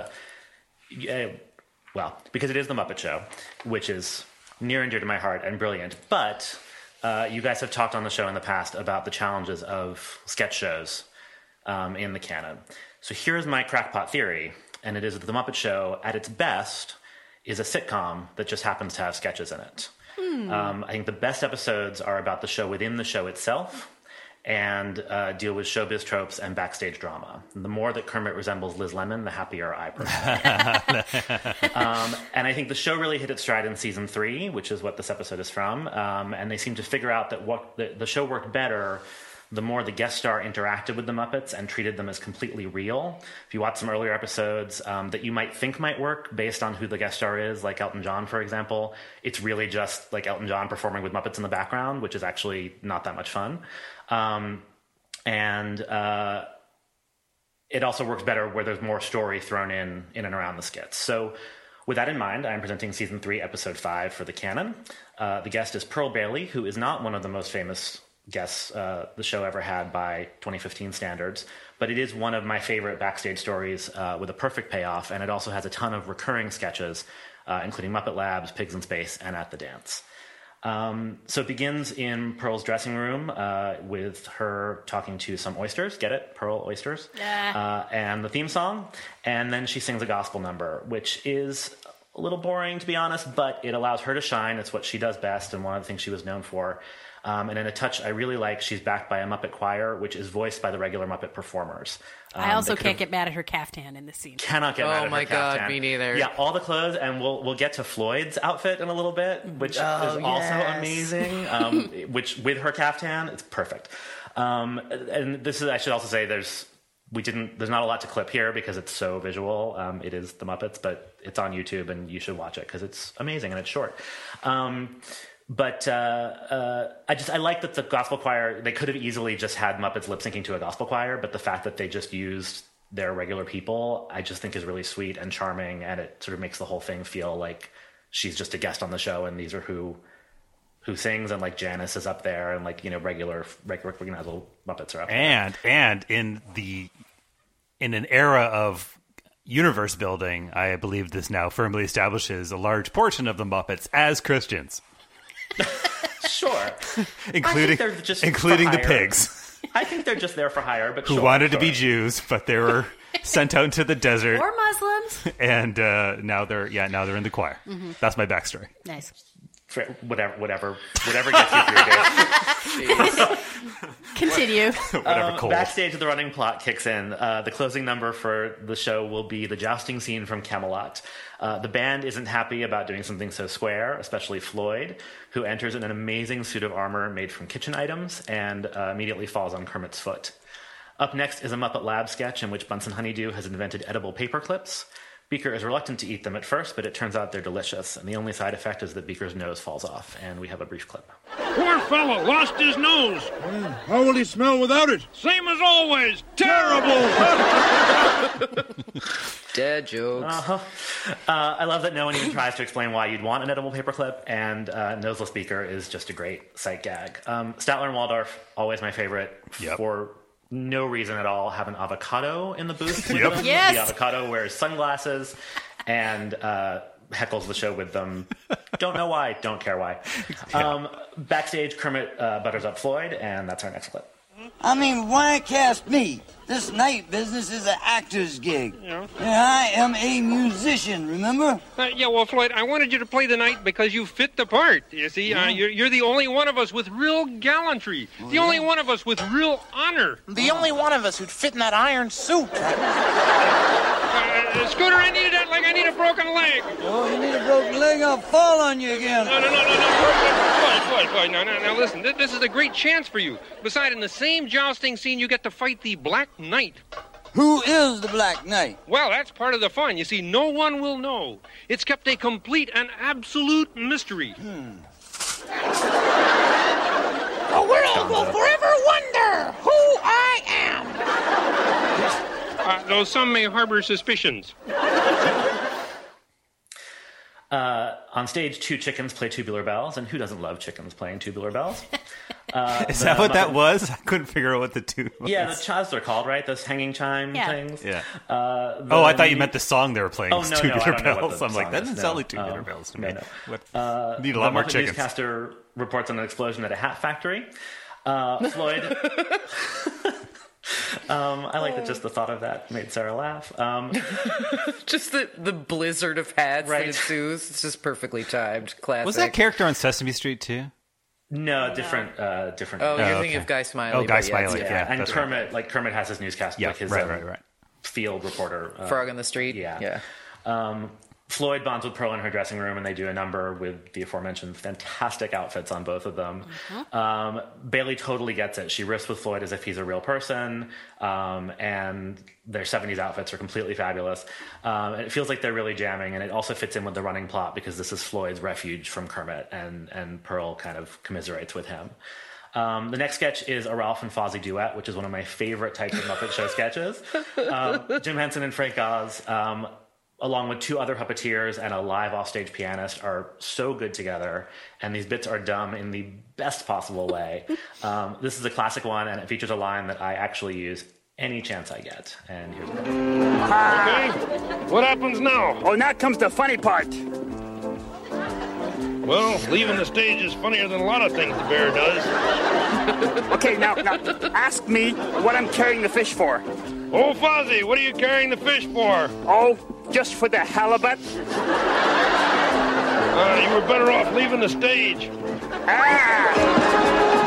because it is the Muppet Show, which is near and dear to my heart and brilliant. But you guys have talked on the show in the past about the challenges of sketch shows in the canon. So here's my crackpot theory, and it is that the Muppet Show, at its best, is a sitcom that just happens to have sketches in it. I think the best episodes are about the show within the show itself and deal with showbiz tropes and backstage drama. The more that Kermit resembles Liz Lemon, the happier I prefer. And I think the show really hit its stride in season 3, which is what this episode is from. And they seem to figure out that the show worked better the more the guest star interacted with the Muppets and treated them as completely real. If you watch some earlier episodes that you might think might work based on who the guest star is, like Elton John, for example, it's really just like Elton John performing with Muppets in the background, which is actually not that much fun. It also works better where there's more story thrown in and around the skits. So with that in mind, I'm presenting Season 3, Episode 5 for the canon. The guest is Pearl Bailey, who is not one of the most famous guests the show ever had by 2015 standards, but it is one of my favorite backstage stories with a perfect payoff, and it also has a ton of recurring sketches, including Muppet Labs, Pigs in Space, and At the Dance. So it begins in Pearl's dressing room with her talking to some oysters. Get it? Pearl oysters. And the theme song. And then she sings a gospel number, which is a little boring, to be honest, but it allows her to shine. It's what she does best and one of the things she was known for. And in a touch I really like, she's backed by a Muppet choir, which is voiced by the regular Muppet performers. I also can't get mad at her caftan in this scene. Cannot get mad at her my God, caftan. me neither. Yeah, all the clothes, and we'll get to Floyd's outfit in a little bit, which is also amazing. Which with her caftan, it's perfect. And this is, I should also say, there's not a lot to clip here because it's so visual. It is the Muppets, but it's on YouTube and you should watch it because it's amazing and it's short. But I like that the gospel choir, they could have easily just had Muppets lip syncing to a gospel choir, but the fact that they just used their regular people, I just think is really sweet and charming, and it sort of makes the whole thing feel like she's just a guest on the show and these are who sings, and like Janice is up there, and like, you know, regular recognizable Muppets are up there. And in an era of universe building, I believe this now firmly establishes a large portion of the Muppets as Christians. Sure. including the pigs. I think they're just there for hire, but who wanted to be Jews, but they were sent out into the desert. Or Muslims. And now they're in the choir. Mm-hmm. That's my backstory. Nice. Whatever gets you through your day. Continue. Backstage, the running plot kicks in. The closing number for the show will be the jousting scene from Camelot. The band isn't happy about doing something so square, especially Floyd, who enters in an amazing suit of armor made from kitchen items and immediately falls on Kermit's foot. Up next is a Muppet Lab sketch in which Bunsen Honeydew has invented edible paper clips. Beaker is reluctant to eat them at first, but it turns out they're delicious, and the only side effect is that Beaker's nose falls off, and we have a brief clip. Poor fellow, lost his nose. How will he smell without it? Same as always. Terrible. Dead jokes. I love that no one even tries to explain why you'd want an edible paperclip, and Noseless Beaker is just a great sight gag. Statler and Waldorf, always my favorite, for no reason at all, have an avocado in the booth with them. Yes. The avocado wears sunglasses and heckles the show with them. Don't know why, don't care why. Backstage, Kermit butters up Floyd, and that's our next clip. I mean, why cast me? This night business is an actor's gig. Yeah. And I am a musician, remember? Well, Floyd, I wanted you to play the night because you fit the part. You see, you're the only one of us with real gallantry. The only one of us with real honor. The only one of us who'd fit in that iron suit. Scooter, I needed that like I need a broken leg. Oh, you need a broken leg? I'll fall on you again. No. Floyd, now listen. This is a great chance for you. Besides, in the same jousting scene, you get to fight the Black Knight. Who is the Black Knight? Well, that's part of the fun. You see, no one will know. It's kept a complete and absolute mystery. The world will forever wonder who I am. Though some may harbor suspicions. On stage, two chickens play tubular bells, and who doesn't love chickens playing tubular bells? Is that what that was? I couldn't figure out what the two was. Yeah, the chimes they're called, right? Those hanging chime things. Yeah. I thought you meant the song they were playing. Oh, no, tubular bells. I'm like, that doesn't sound like tubular bells to me. No. Need a lot more Muppet chickens. Newscaster reports on an explosion at a hat factory. Floyd... I like that just the thought of that made Sarah laugh. Just the blizzard of hats that ensues. It's just perfectly timed. Classic. Was that character on Sesame Street too? No, different. Oh, you're thinking of Guy Smiley. Oh, Guy Smiley. Yeah, and Kermit, Kermit has his newscast, like his field reporter, Frog on the Street. Yeah. Floyd bonds with Pearl in her dressing room, and they do a number with the aforementioned fantastic outfits on both of them. Mm-hmm. Bailey totally gets it. She riffs with Floyd as if he's a real person, and their 70s outfits are completely fabulous. And it feels like they're really jamming, and it also fits in with the running plot because this is Floyd's refuge from Kermit, and Pearl kind of commiserates with him. The next sketch is a Ralph and Fozzie duet, which is one of my favorite types of Muppet Show sketches. Jim Henson and Frank Oz, along with two other puppeteers and a live offstage pianist, are so good together, and these bits are dumb in the best possible way. This is a classic one, and it features a line that I actually use any chance I get. And here's it. Okay, what happens now? Oh, now comes the funny part. Well, leaving the stage is funnier than a lot of things the bear does. Okay, now ask me what I'm carrying the fish for. Oh, Fozzie, what are you carrying the fish for? Oh, just for the halibut. You were better off leaving the stage. Ah!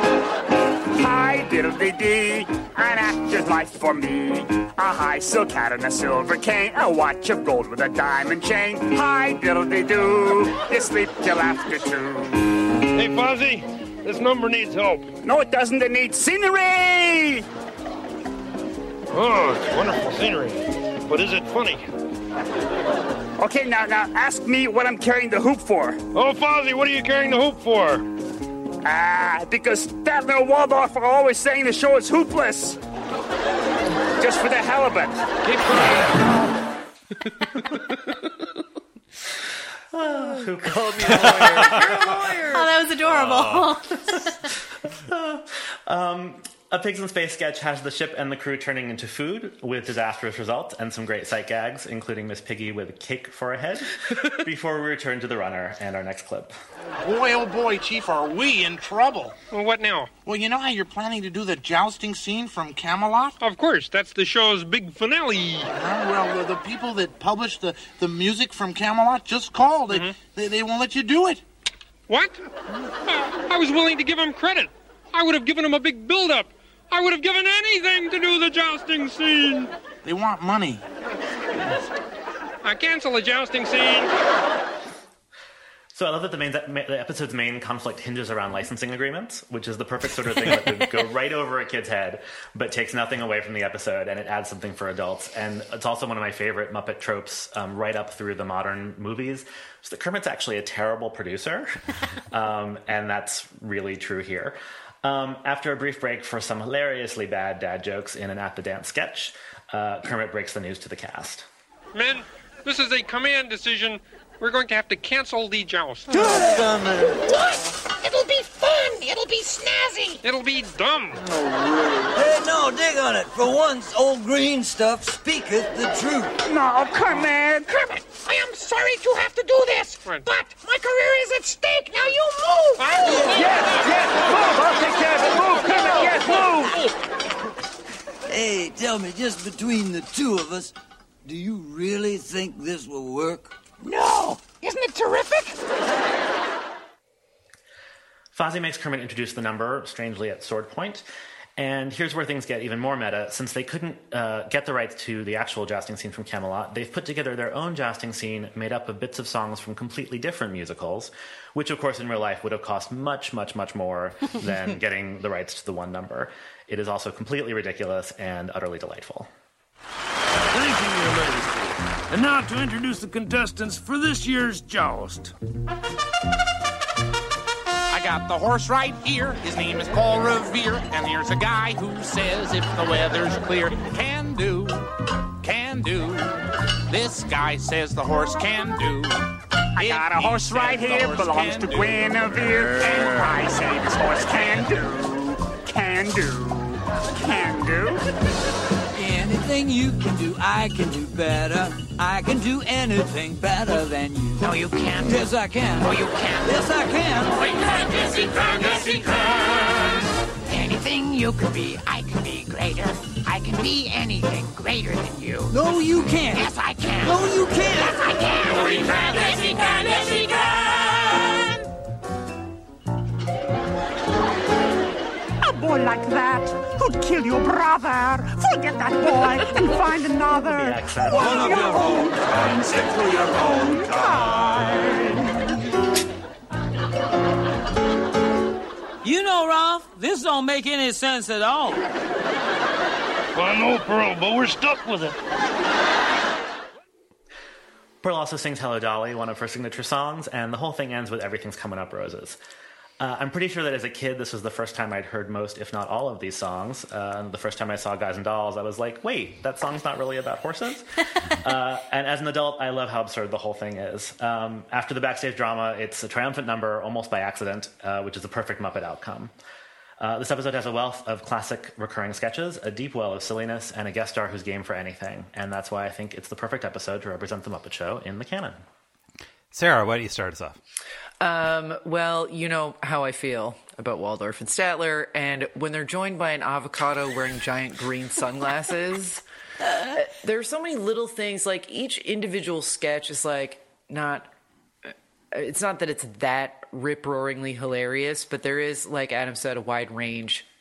diddle-dee-dee, an actor's life for me. A high silk hat and a silver cane, a watch of gold with a diamond chain. Hi, diddle-dee-doo, you sleep till after 2. Hey, Fozzie, this number needs help. No, it doesn't. It needs scenery! Oh, it's wonderful scenery. But is it funny? Okay, now ask me what I'm carrying the hoop for. Oh, Fozzie, what are you carrying the hoop for? Because Statler and Waldorf are always saying the show is hoopless. Just for the hell of it. Who called me a lawyer? You're a lawyer! Oh, that was adorable. A Pigs in Space sketch has the ship and the crew turning into food with disastrous results and some great sight gags, including Miss Piggy with cake for a head, before we return to the runner and our next clip. Boy, oh boy, Chief, are we in trouble. Well, what now? Well, you know how you're planning to do the jousting scene from Camelot? Of course, that's the show's big finale. Well, the people that published the music from Camelot just called. They won't let you do it. What? I was willing to give them credit. I would have given them a big build-up. I would have given anything to do the jousting scene. They want money. I cancel the jousting scene. So I love that the episode's main conflict hinges around licensing agreements, which is the perfect sort of thing that would go right over a kid's head, but takes nothing away from the episode, and it adds something for adults. And it's also one of my favorite Muppet tropes right up through the modern movies. So that Kermit's actually a terrible producer, and that's really true here. After a brief break for some hilariously bad dad jokes in an At the Dance sketch, Kermit breaks the news to the cast. Men, this is a command decision. We're going to have to cancel the joust. What? It'll be fun. It'll be snazzy. It'll be dumb. Hey, no, dig on it. For once, old green stuff speaketh the truth. No, Kermit. Kermit, I am sorry to have to do this, but my career is at stake. Now you move. Yes, move. I'll take care of it. Move, Kermit, yes, move. Hey, tell me, just between the two of us, do you really think this will work? No. Isn't it terrific? Fozzie makes Kermit introduce the number, strangely at sword point. And here's where things get even more meta. Since they couldn't get the rights to the actual jousting scene from Camelot, they've put together their own jousting scene made up of bits of songs from completely different musicals, which, of course, in real life would have cost much, much, much more than getting the rights to the one number. It is also completely ridiculous and utterly delightful. Thank you, Your Majesty. And now to introduce the contestants for this year's joust. I got the horse right here. His name is Paul Revere. And here's a guy who says if the weather's clear, can do. This guy says the horse can do. I got a horse right here, belongs to Guinevere. And I say this horse can do. Anything you can do, I can do better. I can do anything better than you. No, you can't. Yes, I can. No, you can't. Yes, I can. No, he can't. Yes, he can. Anything you can be, I can be greater. I can be anything greater than you. No, you can't. Yes, I can. No, you can't. Yes, I can. No, he can. Yes, he can. Yes, he can. A boy like that who'd kill your brother. Forget that boy and find another. One of your own kind, stick to your own kind. You know, Ralph, this don't make any sense at all. I know, Pearl, but we're stuck with it. Pearl also sings Hello Dolly, one of her signature songs, and the whole thing ends with Everything's Coming Up Roses. I'm pretty sure that as a kid, this was the first time I'd heard most, if not all, of these songs. The first time I saw Guys and Dolls, I was like, wait, that song's not really about horses? And as an adult, I love how absurd the whole thing is. After the backstage drama, it's a triumphant number, almost by accident, which is a perfect Muppet outcome. This episode has a wealth of classic recurring sketches, a deep well of silliness, and a guest star who's game for anything. And that's why I think it's the perfect episode to represent the Muppet Show in the canon. Sarah, why don't you start us off? Well, you know how I feel about Waldorf and Statler, and when they're joined by an avocado wearing giant green sunglasses, there are so many little things, like each individual sketch is like it's not that it's that rip-roaringly hilarious, but there is, like Adam said, a wide range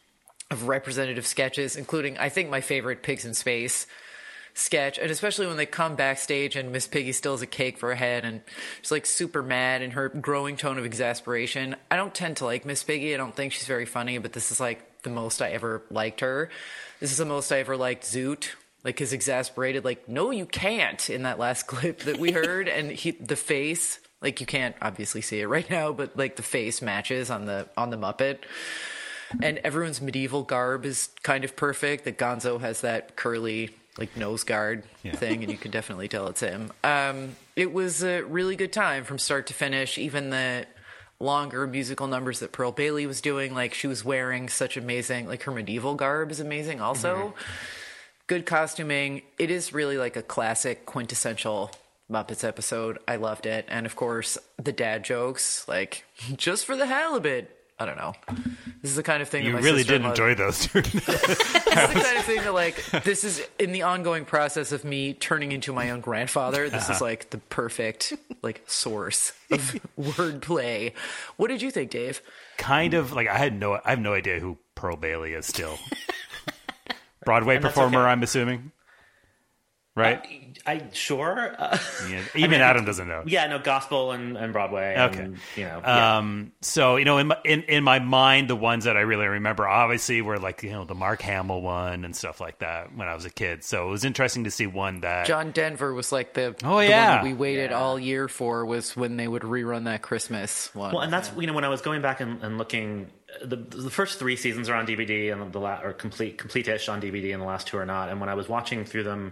of representative sketches, including, I think, my favorite Pigs in Space sketch, and especially when they come backstage and Miss Piggy still has a cake for a head and she's like super mad and her growing tone of exasperation. I don't tend to like Miss Piggy. I don't think she's very funny, but this is like the most I ever liked her. This is the most I ever liked Zoot, like his exasperated, like, no, you can't, in that last clip that we heard. And the face, like, you can't obviously see it right now, but like the face matches on the Muppet. And everyone's medieval garb is kind of perfect. That Gonzo has that curly, like, nose guard thing, and you can definitely tell it's him. It was a really good time from start to finish. Even the longer musical numbers that Pearl Bailey was doing, like, she was wearing such amazing, like, her medieval garb is amazing also. Mm-hmm. Good costuming. It is really like a classic, quintessential Muppets episode. I loved it. And, of course, the dad jokes, like, just for the hell of it. I don't know. This is the kind of thing you that my really sister did enjoy those. This is the kind of thing that, like, this is in the ongoing process of me turning into my own grandfather. This is like the perfect, like, source of wordplay. What did you think, Dave? Kind of like I have no idea who Pearl Bailey is still. Broadway performer, okay. I'm assuming. Right? Sure. Even Adam doesn't know. Yeah, no, gospel and Broadway. Okay. And, you know, So, you know, in my mind, the ones that I really remember, obviously, were like, you know, the Mark Hamill one and stuff like that when I was a kid. So it was interesting to see one that John Denver was like the one that we waited all year for, was when they would rerun that Christmas one. Well, and that's, you know, when I was going back and looking, the first 3 seasons are on DVD and or complete-ish on DVD, and the last 2 are not. And when I was watching through them,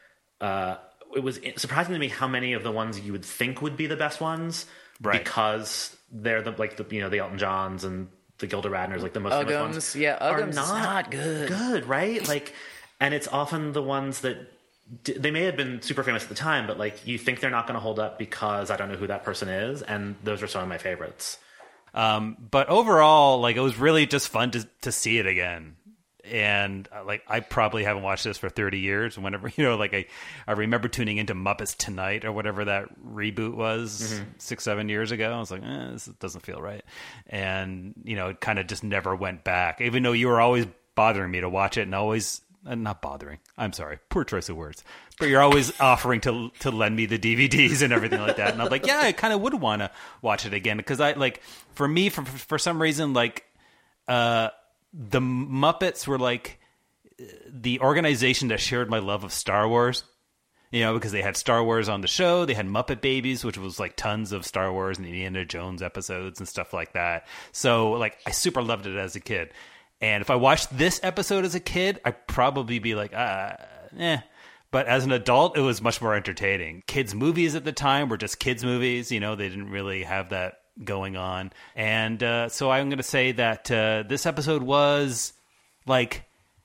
it was surprising to me how many of the ones you would think would be the best ones, right? Because they're the Elton Johns and the Gilda Radners, like the most famous ones. Yeah, Uggams is not good, right? Like, and it's often the ones that they may have been super famous at the time, but like you think they're not going to hold up because I don't know who that person is, and those are some of my favorites. But overall, like, it was really just fun to see it again. And like, I probably haven't watched this for 30 years. Whenever, you know, like I remember tuning into Muppets Tonight or whatever that reboot was 6-7 years ago. I was like, this doesn't feel right. And, you know, it kind of just never went back, even though you were always bothering me to watch it, and always not bothering. I'm sorry. Poor choice of words. But you're always offering to lend me the DVDs and everything like that. And I'm like, yeah, I kind of would want to watch it again. Because I, like, for me, for some reason, like, the Muppets were like the organization that shared my love of Star Wars, you know, because they had Star Wars on the show. They had Muppet Babies, which was like tons of Star Wars and Indiana Jones episodes and stuff like that. So, like, I super loved it as a kid. And if I watched this episode as a kid, I'd probably be like, But as an adult, it was much more entertaining. Kids' movies at the time were just kids' movies. You know, they didn't really have that going on. And so I'm going to say that this episode was like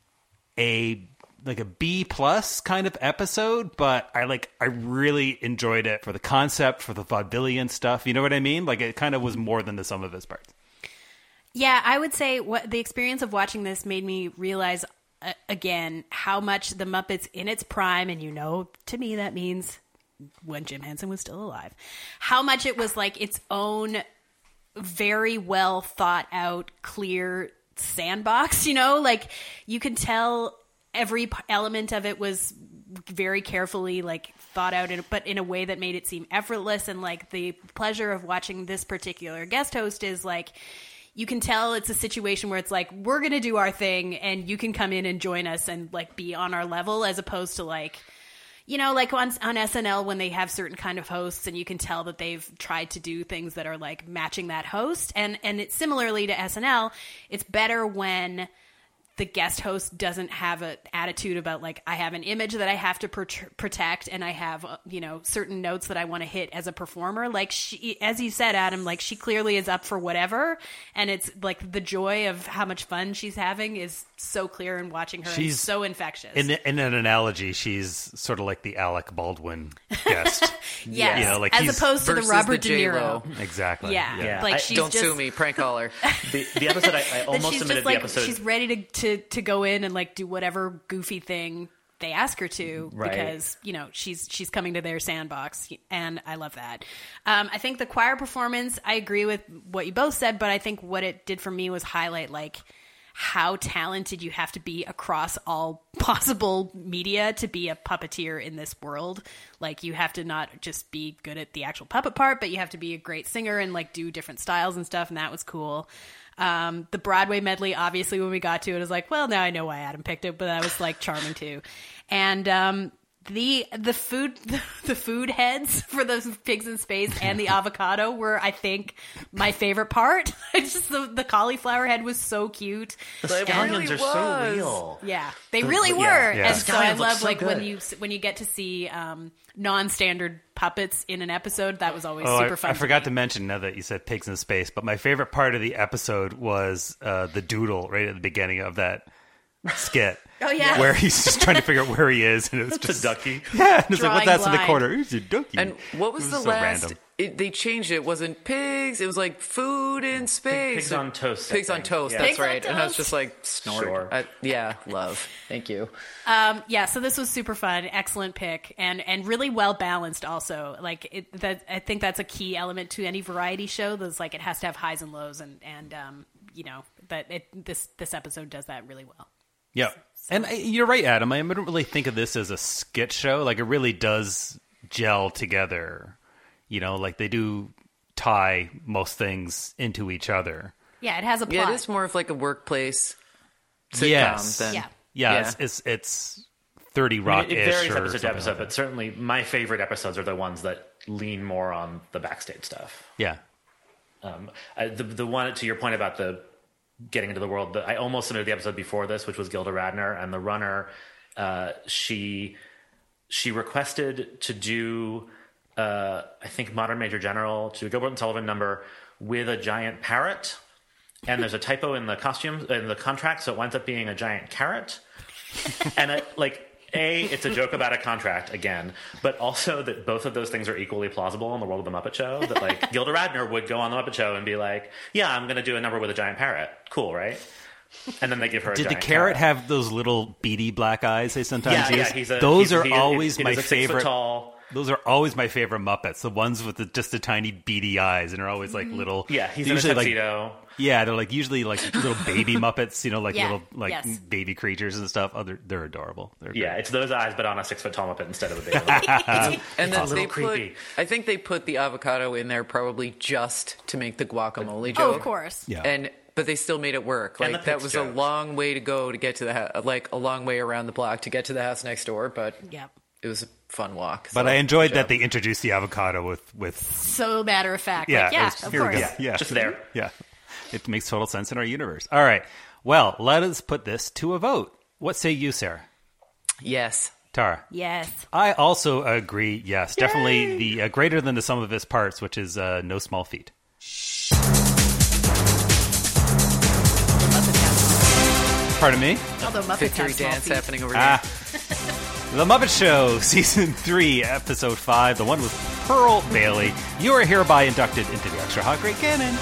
a B+ kind of episode, but I really enjoyed it for the concept, for the vaudevillian stuff. You know what I mean? Like, it kind of was more than the sum of its parts. Yeah, I would say what the experience of watching this made me realize again how much the Muppets in its prime, and you know, to me that means when Jim Henson was still alive, how much it was like its own very well thought out, clear sandbox, you know, like you could tell every element of it was very carefully like thought out, but in a way that made it seem effortless. And like the pleasure of watching this particular guest host is like, you can tell it's a situation where it's like, we're going to do our thing and you can come in and join us and like be on our level, as opposed to like, you know, like on SNL when they have certain kind of hosts and you can tell that they've tried to do things that are like matching that host. And it's similarly to SNL, it's better when the guest host doesn't have an attitude about like, I have an image that I have to protect and I have, you know, certain notes that I want to hit as a performer. Like she, as you said, Adam, like she clearly is up for whatever. And it's like the joy of how much fun she's having is so clear in watching her. She's so infectious. In an analogy, she's sort of like the Alec Baldwin guest. Yes, you know, like as opposed to the Robert De Niro. Exactly. Yeah. Like she's don't just, sue me, prank caller. The episode I almost submitted like, the episode. She's ready to go in and like do whatever goofy thing they ask her to, right, because you know she's coming to their sandbox, and I love that. I think the choir performance, I agree with what you both said, but I think what it did for me was highlight like how talented you have to be across all possible media to be a puppeteer in this world. Like, you have to not just be good at the actual puppet part, but you have to be a great singer and like do different styles and stuff. And that was cool. The Broadway medley, obviously, when we got to it, I was like, well, now I know why Adam picked it, but that was like charming too. And the food heads for those pigs in space and the avocado were, I think, my favorite part. It's just the cauliflower head was so cute. The scallions are so real. Yeah, they really were. Yeah. And so I love so like good. when you get to see non-standard puppets in an episode. That was always Oh, super fun. I forgot to mention, now that you said pigs in space, but my favorite part of the episode was the doodle right at the beginning of that skit. Oh, yeah. Where he's just trying to figure out where he is, and it's just a ducky. Yeah, and it's like, Drawing what's that in the blind. corner? It's a ducky. And what was It the so last? random. They changed it. It wasn't pigs. It was like food in space. Pigs on toast, I Pigs on think. toast. Yeah. That's Pigs on right. And I was toast. just like snort. Sure. Yeah, love. Thank you. Yeah, so this was super fun, excellent pick, and really well balanced. Also, like I think that's a key element to any variety show. That's like it has to have highs and lows, and you know this episode does that really well. Yeah. And you're right, Adam. I don't really think of this as a skit show. Like, it really does gel together. You know, like they do tie most things into each other. Yeah, it has a plot. Yeah, it is more of like a workplace sitcom Yes. than Yeah. It's 30 Rock. It varies episode to episode, but certainly my favorite episodes are the ones that lean more on the backstage stuff. Yeah. The one, to your point about the getting into the world, I almost submitted the episode before this, which was Gilda Radner, and the runner, she requested to do, I think, Modern Major General, to Gilbert and Sullivan number with a giant parrot, and there's a typo in the costume, in the contract, so it winds up being a giant carrot. And it's a joke about a contract again, but also that both of those things are equally plausible in the world of the Muppet Show. That like Gilda Radner would go on the Muppet Show and be like, "Yeah, I'm going to do a number with a giant parrot. Cool, right?" And then they give her. Did a the giant carrot have those little beady black eyes they sometimes use? Yeah, Those are always he my is a 6 foot favorite. tall. Those are always my favorite Muppets. The ones with just the tiny beady eyes, and are always like little. Yeah, he's they're in a usually, tuxedo. Yeah, they're like usually like little baby Muppets. You know, like Yeah, little like yes. baby creatures and stuff. Oh, they're adorable. They're Yeah, it's those eyes, but on a 6 foot tall Muppet instead of a baby Muppet. And It's then a little they creepy. I think they put the avocado in there probably just to make the guacamole Oh, joke. of course. Yeah. But they still made it work. And Like the that Pix was jokes. a long way to go to get to the like a long way around the block to get to the house next door. But Yep. it was a fun walk. But so, I enjoyed good that job. they introduced the avocado with So matter of fact. yeah, Like, it yeah, was- of here we course. go. Yeah, Just there. Yeah, it makes total sense in our universe. All right, well, let us put this to a vote. What say you, Sarah? Yes. Tara? Yes. I also agree. Yes, definitely the greater than the sum of his parts, which is no small feat. Pardon me? Although Muppets Victory have small dance feet. happening over here. The Muppet Show, Season 3, Episode 5, the one with Pearl Bailey. You are hereby inducted into the Extra Hot Great Canon.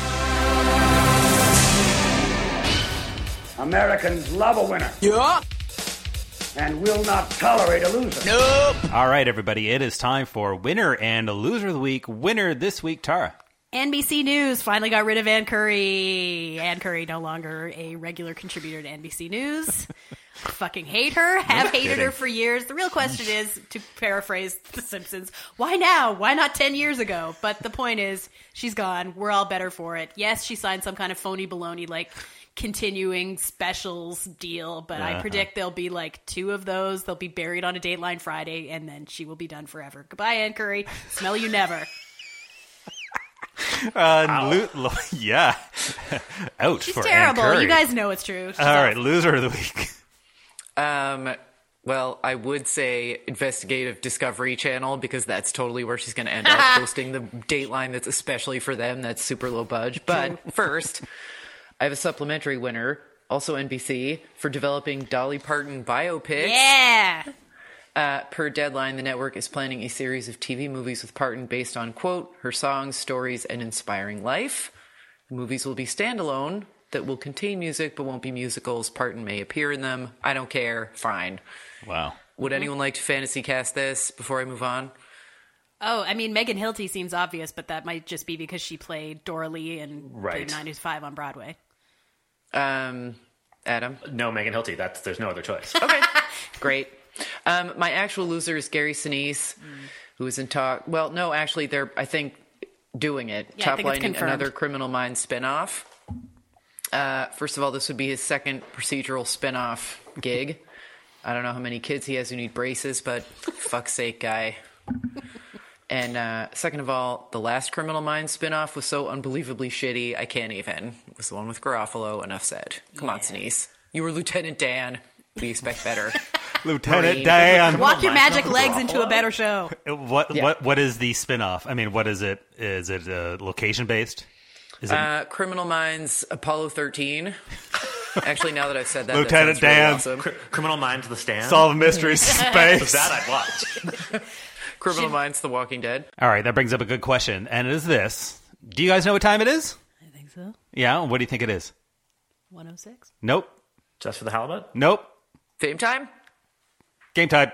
Americans love a winner. Yeah. And will not tolerate a loser. Nope. All right, everybody, it is time for Winner and Loser of the Week. Winner this week, Tara. NBC News finally got rid of Ann Curry. Ann Curry no longer a regular contributor to NBC News. I fucking hate her. Have hated kidding. her for years. The real question is, to paraphrase The Simpsons, why now? Why not 10 years ago? But the point is, she's gone. We're all better for it. Yes, she signed some kind of phony baloney, like continuing specials deal, but I predict there'll be like 2 of those. They'll be buried on a Dateline Friday, and then she will be done forever. Goodbye, Ann Curry. Smell you never. Yeah. Ouch She's for terrible. Ann Curry. You guys know it's true. She's All right, awful. Loser of the Week. Well, I would say Investigative Discovery Channel because that's totally where she's going to end up posting the Dateline that's especially for them. That's super low budge. But first, I have a supplementary winner, also NBC, for developing Dolly Parton biopics. Yeah. Per Deadline, the network is planning a series of TV movies with Parton based on, quote, her songs, stories, and inspiring life. The movies will be standalone that will contain music but won't be musicals. Parton may appear in them. I don't care. Fine. Wow. Would anyone like to fantasy cast this before I move on? Oh, I mean, Megan Hilty seems obvious, but that might just be because she played Dora Lee and Right. played 9 to 5 on Broadway. Adam? No, Megan Hilty. There's no other choice. Okay, great. My actual loser is Gary Sinise, who is in talk. Well, no, actually, they're, I think, doing it. Yeah, Top lining another Criminal Minds spinoff. First of all, this would be his second procedural spinoff gig. I don't know how many kids he has who need braces, but fuck's sake, guy. And second of all, the last Criminal Minds spinoff was so unbelievably shitty, I can't even. It was the one with Garofalo, enough said. Come on, Sinise. You were Lieutenant Dan. We expect better. Lieutenant Dan. Walk your magic legs into a better show. What is the spinoff? I mean, what is it? Is it location based? Is it Criminal Minds Apollo 13? Actually, now that I've said that, Lieutenant that Dan, really awesome. Criminal Minds The Stand? Solve Mysteries Space. That I'd watch. Criminal Minds The Walking Dead. All right, that brings up a good question, and it is this. Do you guys know what time it is? I think so. Yeah, what do you think it is? 106? Nope. Just for the halibut? Nope. Fame time? Game time.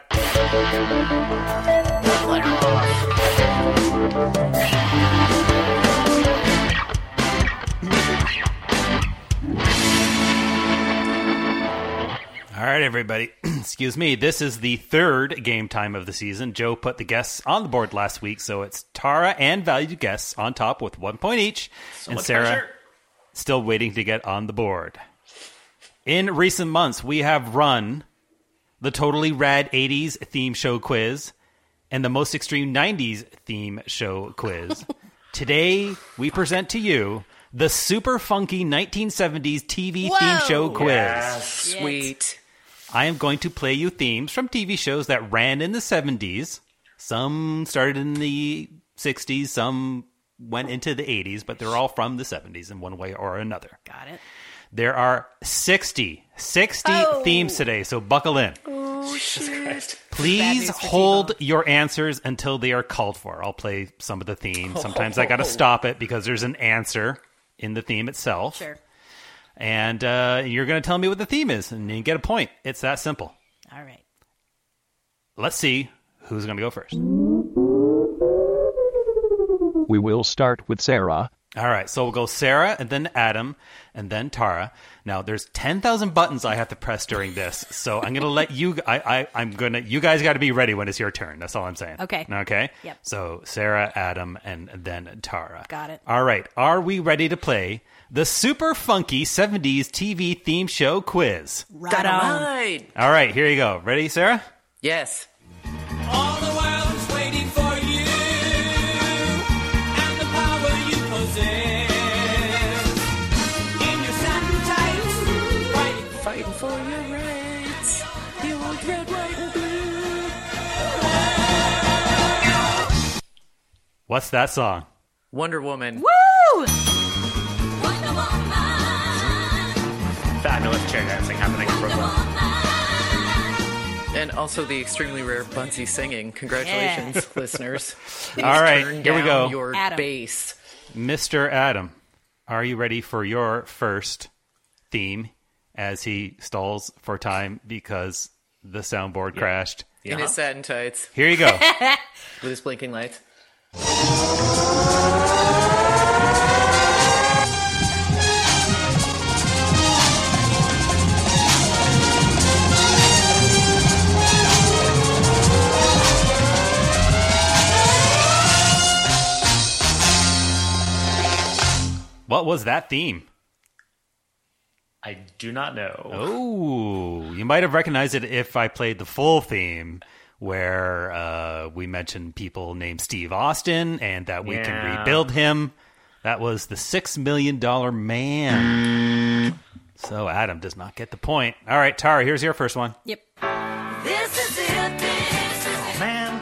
All right, everybody. Excuse me. This is the third game time of the season. Joe put the guests on the board last week, so it's Tara and valued guests on top with 1 point each, and Sarah pressure. still waiting to get on the board. In recent months, we have run the Totally Rad 80s theme show quiz and the Most Extreme 90s theme show quiz. Today, we present to you the Super Funky 1970s TV theme show quiz. Yes. Sweet. I am going to play you themes from TV shows that ran in the 70s. Some started in the 60s, some went into the 80s, but they're all from the 70s in one way or another. Got it. There are 60 themes today, so buckle in. Oh, shit. Please hold your answers until they are called for. I'll play some of the themes. Sometimes I got to stop it because there's an answer in the theme itself. Sure. And you're going to tell me what the theme is, and you get a point. It's that simple. All right. Let's see who's going to go first. We will start with Sarah. All right, so we'll go Sarah, and then Adam, and then Tara. Now, there's 10,000 buttons I have to press during this, so I'm going to let you... You guys got to be ready when it's your turn. That's all I'm saying. Okay. Okay? Yep. So, Sarah, Adam, and then Tara. Got it. All right, are we ready to play the Super Funky 70s TV theme show quiz? Right on. All right, here you go. Ready, Sarah? Yes. All the world's waiting for you and the power you possess. In your satin tights, fighting for your rights. The old red, white, and blue. What's that song? Wonder Woman. Woo! Fabulous chair dancing happening in Brooklyn. And also the extremely rare Bunsey singing. Congratulations, listeners. Please All right, turn here we down go. Your Adam. bass. Mr. Adam, are you ready for your first theme as he stalls for time because the soundboard crashed? In his satin tights. Here you go. With his blinking lights. What was that theme? I do not know. Oh, you might have recognized it if I played the full theme, where we mentioned people named Steve Austin and that we can rebuild him. That was the $6 Million Man. So Adam does not get the point. All right, Tara, here's your first one. Yep. This is it, Man.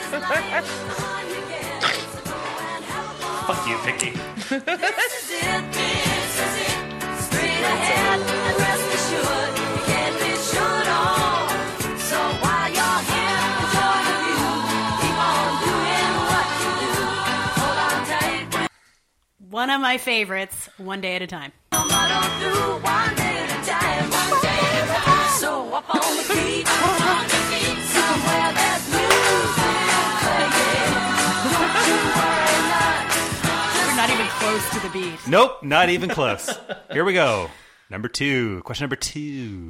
Fuck you, Picky. This is it. Straight ahead, and rest assured, you can't be sure at all. So while you're here, enjoy the view. Keep on doing what you do. Hold on tight. One of my favorites, One Day at a Time. One day at a time, one day at a time. So up on the beat, somewhere there's music playing. Don't you worry not. We're not even close to the beat. Nope, not even close. Here we go. Number 2. Question number 2.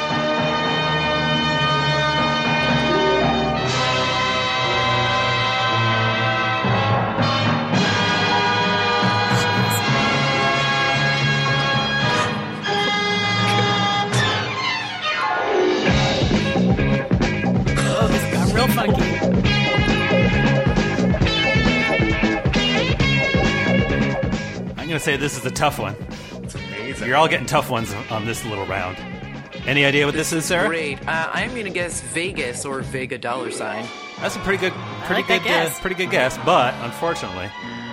Oh, this got real funky. I'm going to say this is a tough one. It's amazing. You're all getting tough ones on this little round. Any idea what this is, Sarah? Great. I'm going to guess Vegas or Vega $. That's a pretty good guess, but unfortunately,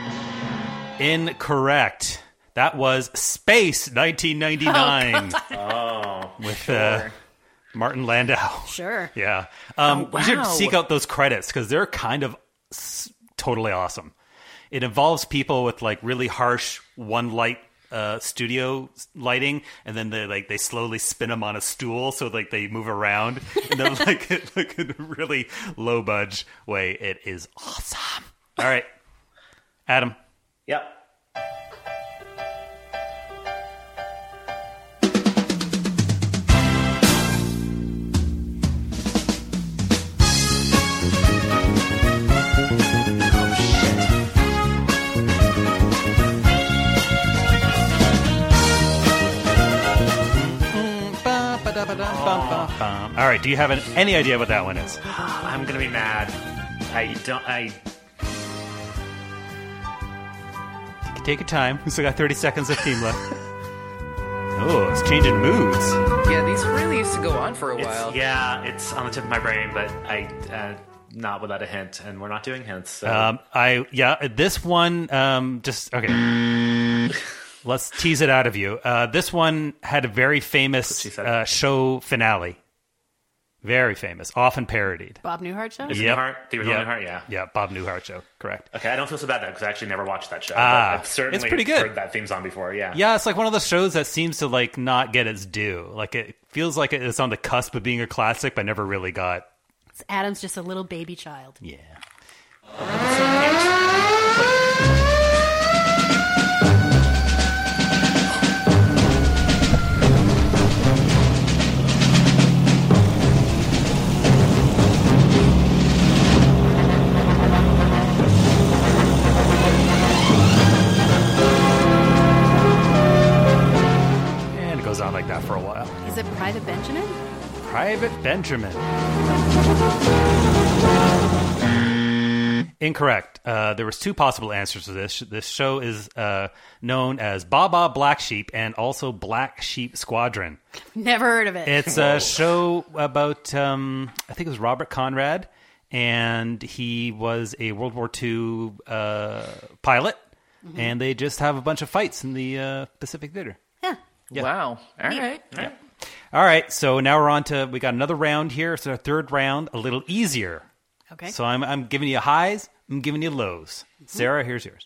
incorrect. That was Space 1999 with Martin Landau. Sure. Yeah. wow. You should seek out those credits because they're kind of totally awesome. It involves people with like really harsh one light studio lighting, and then they slowly spin them on a stool so like they move around and then like in a really low budge way. It is awesome. All right, Adam. Yep. All right, do you have any idea what that one is? I'm gonna be mad. I You can take your time. We still got 30 seconds of theme left. Oh, it's changing moods. Yeah, these really used to go on for a while. It's on the tip of my brain, but not without a hint, and we're not doing hints. So. This one just okay. Let's tease it out of you. This one had a very famous show finale. Very famous, often parodied. Bob Newhart show? Newhart? The original Newhart, yeah. Yeah, Bob Newhart show, correct. Okay, I don't feel so bad then, because I actually never watched that show. But I've certainly it's pretty good. heard that theme song before, yeah. Yeah, it's like one of those shows that seems to like not get its due. Like it feels like it's on the cusp of being a classic, but never really got. Adam's just a little baby child. Yeah. And it goes on like that for a while. Is it Private Benjamin? Private Benjamin. Incorrect. There was 2 possible answers to this. This show is known as Baba Black Sheep and also Black Sheep Squadron. Never heard of it. It's a show about, I think it was Robert Conrad, and he was a World War II pilot, and they just have a bunch of fights in the Pacific Theater. Yeah. Wow. All right. Yeah. All right, so now we're on to, we got another round here. It's our third round, a little easier. Okay. So I'm giving you highs, I'm giving you lows. Sarah, here's yours.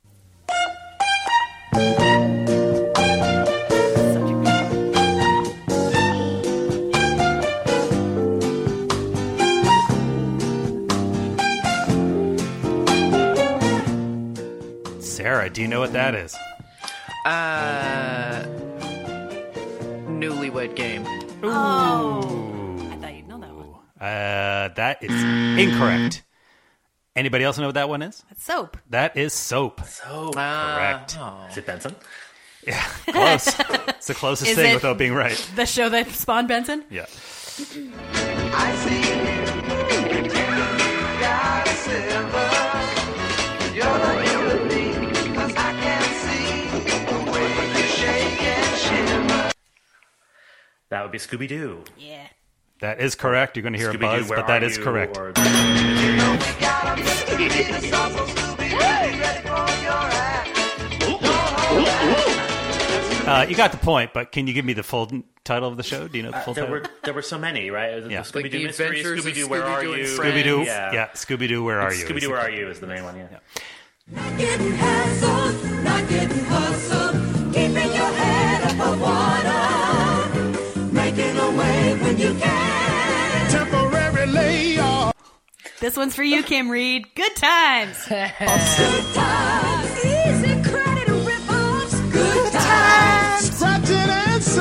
Sarah, do you know what that is? Newlywed Game. Oh. I thought you'd know that one. That is incorrect. Anybody else know what that one is? That's Soap. That is Soap. Soap. Correct. Is it Benson? Yeah, close. It's the closest Is thing it without being right. The show that spawned Benson? Yeah. I see you got a silver. You're not here with me, 'cause I can see the way you shake and shimmer. That would be Scooby-Doo. Yeah. That is correct. You're going to hear a Scooby-Doo, buzz, Where but that Are is You? correct. Or- You got the point, but can you give me the full title of the show? Do you know the full title? There were so many, right? Yeah. The Scooby-Doo Like the Mystery, Adventures of Scooby-Doo, Where Are Scooby-Doo You? and Scooby-Doo. Friends. Yeah, Scooby-Doo, Where Are You? Scooby-Doo, Where Are You is the main one, yeah. Not getting hassled, not getting hustled, keeping your head above water, making a way when you can. Temporary layoff. This one's for you, Kim Reed. Good times. Good times, easy credit ripoffs. Good times, scratching and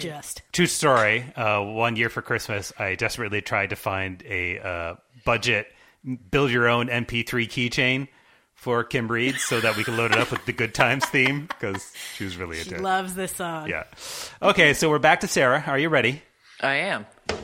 just. True story. One year for Christmas, I desperately tried to find a budget, build your own MP3 keychain for Kim Reed so that we could load it up with the Good Times theme because she was really into She it. loves this song. Yeah. Okay, so we're back to Sarah. Are you ready? I am.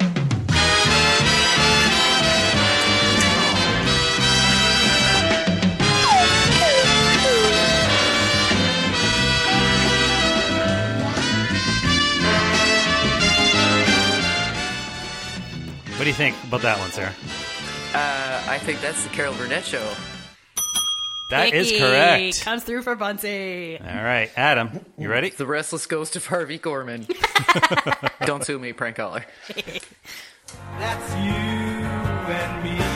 What do you think about that one, Sarah? I think that's the Carol Burnett Show. That is Vicky correct. comes through for Bunsey. All right, Adam, you ready? The Restless Ghost of Harvey Korman. Don't sue me, prank caller. That's you and me.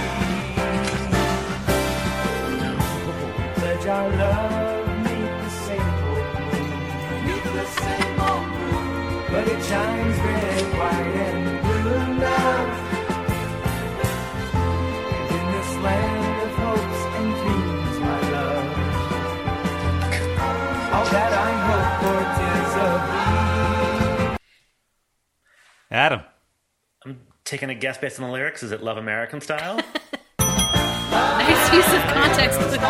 Pledge our love, meet the same old moon, but it shines red, white, and blue now. And in this land of hopes and dreams, my love, all that I hope for 'tis of thee. Adam. I'm taking a guess based on the lyrics. Is it Love American Style? Nice use of context clues.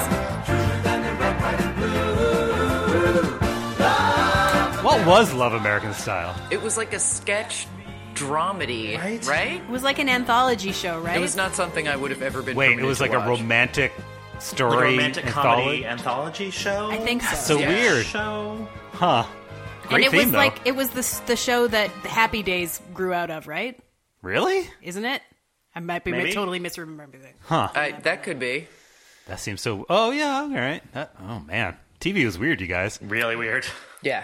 What was Love American Style? It was like a sketch dramedy, right? It was like an anthology show, right? It was not something I would have ever been Wait, it permitted was to like a watch. romantic story Like a romantic comedy anthology? anthology show? I think so. So Yeah. weird. Show. Huh. And Great it theme, was though. like it was the show that the Happy Days grew out of, right? Really? Isn't it? I might be Maybe. totally misremembering. Huh. That could be. That seems so... Oh, yeah, all right. Oh, man. TV was weird, you guys. Really weird. Yeah.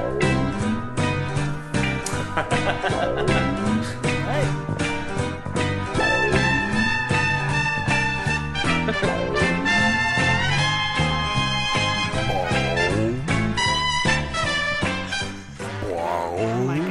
Oh my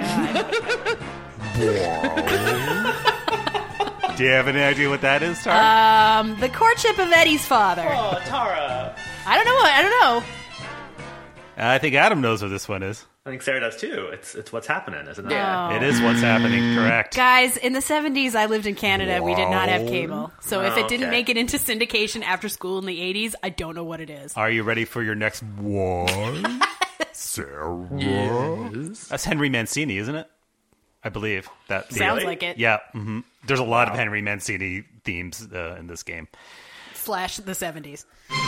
god. Do you have any idea what that is, Tara? The courtship of Eddie's father. Oh, Tara. I don't know. I think Adam knows what this one is. I think Sarah does too. It's what's happening, isn't it? Yeah. Oh. It is what's happening, correct. Guys, in the 70s, I lived in Canada. We did not have cable. So if it didn't Okay. make it into syndication after school in the 80s, I don't know what it is. Are you ready for your next one? Sarah? Yes. That's Henry Mancini, isn't it? I believe. That Sounds theme. like it. Yeah. hmm There's a lot of Henry Mancini themes in this game. Flash the 70s.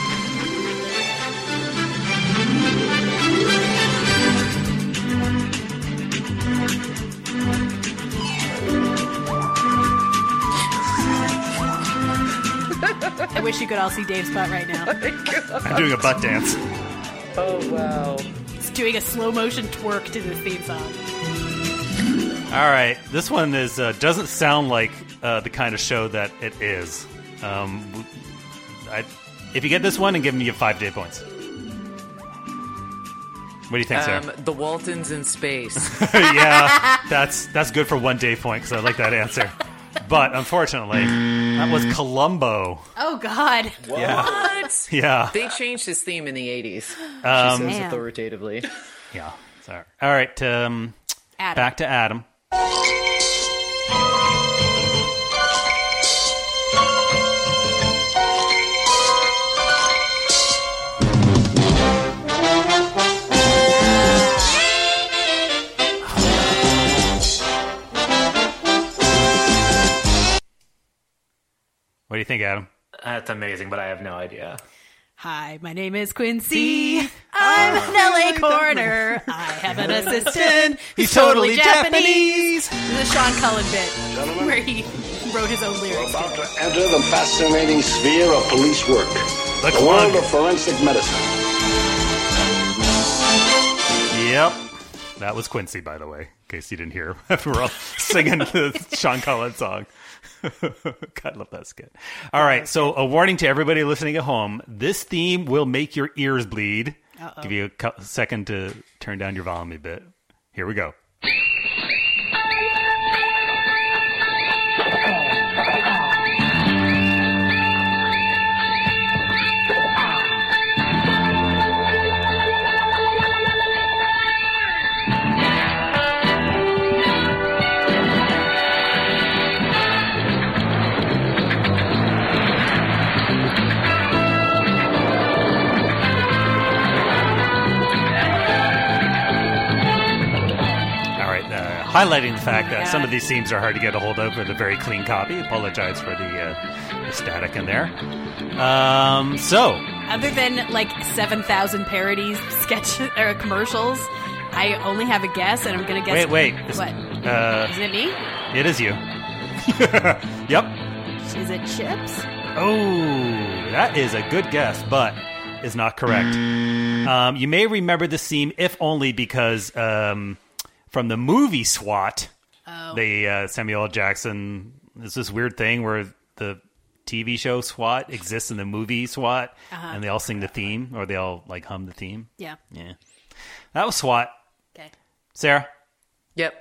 I wish you could all see Dave's butt right now. I'm doing a butt dance. Oh, wow. He's doing a slow motion twerk to the theme song. All right. This one is doesn't sound like the kind of show that it is. If you get this one, I'm giving you 5 day points. What do you think, Sarah? The Waltons in space. Yeah, that's good for 1 day point because I like that answer. But unfortunately, that was Columbo. Oh, God. What? Yeah. Yeah. They changed his theme in the 80s. She Um, says Man. authoritatively. Yeah. Sorry. All right. Adam. Back to Adam. What do you think, Adam? That's amazing, but I have no idea. Hi, my name is Quincy. I'm an LA coroner. I have an assistant. He's totally Japanese. This is a Sean Cullen bit where he wrote his own lyrics. About to enter the fascinating sphere of police work. The world club. of forensic medicine. Yep. That was Quincy, by the way, in case you didn't hear. We're all singing the Sean Cullen song. God, love that skit. All right, so a warning to everybody listening at home. This theme will make your ears bleed. Uh-oh. Give you a second to turn down your volume a bit. Here we go. highlighting the fact that some of these themes are hard to get a hold of with a very clean copy. Apologize for the static in there. So, other than like 7,000 parodies, sketch or commercials, I only have a guess, and I'm going to guess. Wait. What? Isn't it me? It is you. Yep. Is it Chips? Oh, that is a good guess, but is not correct. You may remember this theme, if only because from the movie SWAT, the Samuel L. Jackson, there's this weird thing where the TV show SWAT exists in the movie SWAT, and they all sing the theme, or they all like hum the theme. Yeah. That was SWAT. Okay. Sarah? Yep.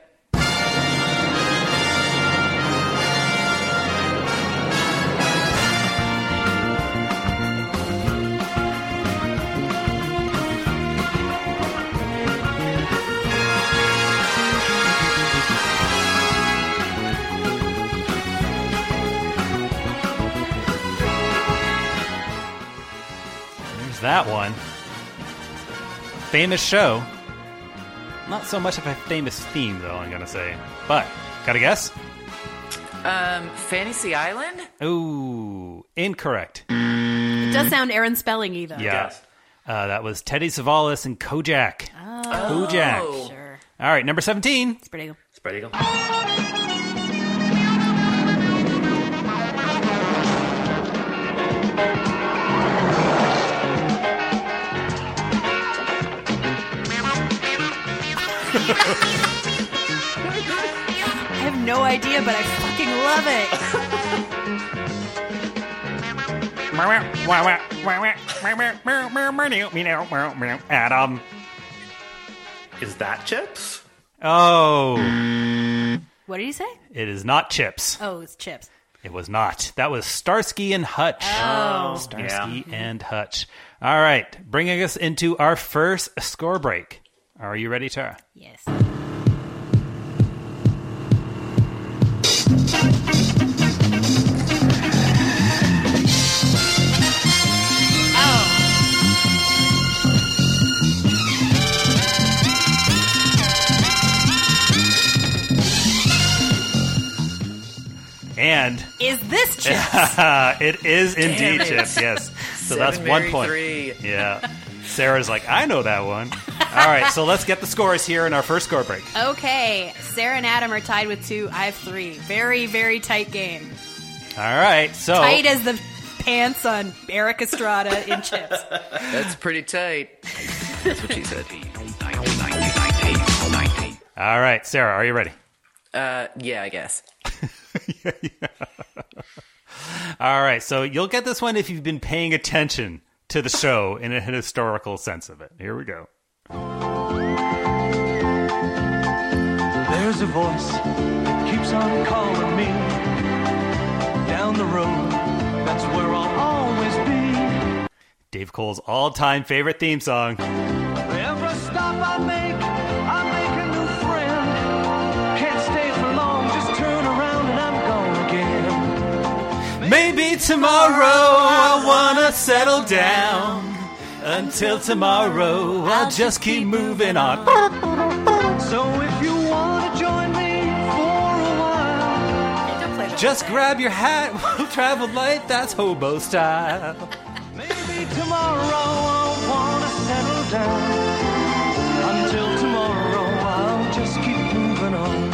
That one. Famous show. Not so much of a famous theme, though, I'm going to say. But, got a guess? Fantasy Island? Ooh, incorrect. It does sound Aaron Spelling-y, though. Yeah. That was Teddy Savalas and Kojak. Oh. Kojak. Sure. All right, number 17. Spread Eagle. Spread Eagle. I have no idea, but I fucking love it. Adam. Is that Chips? Oh. What did he say? It is not Chips. Oh, it's Chips. It was not. That was Starsky and Hutch. Oh. Starsky and Hutch. All right. Bringing us into our first score break. Are you ready, Tara? Yes. And is this Chips? It is indeed Chips, yes. So that's 1 point. 3. Yeah. Sarah's like, I know that one. All right, so let's get the scores here in our first score break. Okay, Sarah and Adam are tied with 2. I have 3. Very, very tight game. All right, so tight as the pants on Eric Estrada in Chips. That's pretty tight. That's what she said. All right, Sarah, are you ready? Yeah, I guess. All right, so you'll get this one if you've been paying attention to the show in a historical sense of it. Here we go. There's a voice that keeps on calling me down the road. That's where I'll always be. Dave Cole's all-time favorite theme song. Every stop I make a new friend. Can't stay for long, just turn around and I'm gone again. Maybe tomorrow I wanna settle down. Until tomorrow I'll just keep moving on. So if you wanna join me for a while, just grab your hat, we'll travel light, that's hobo style. maybe tomorrow I'll wanna settle down. Until tomorrow I'll just keep moving on.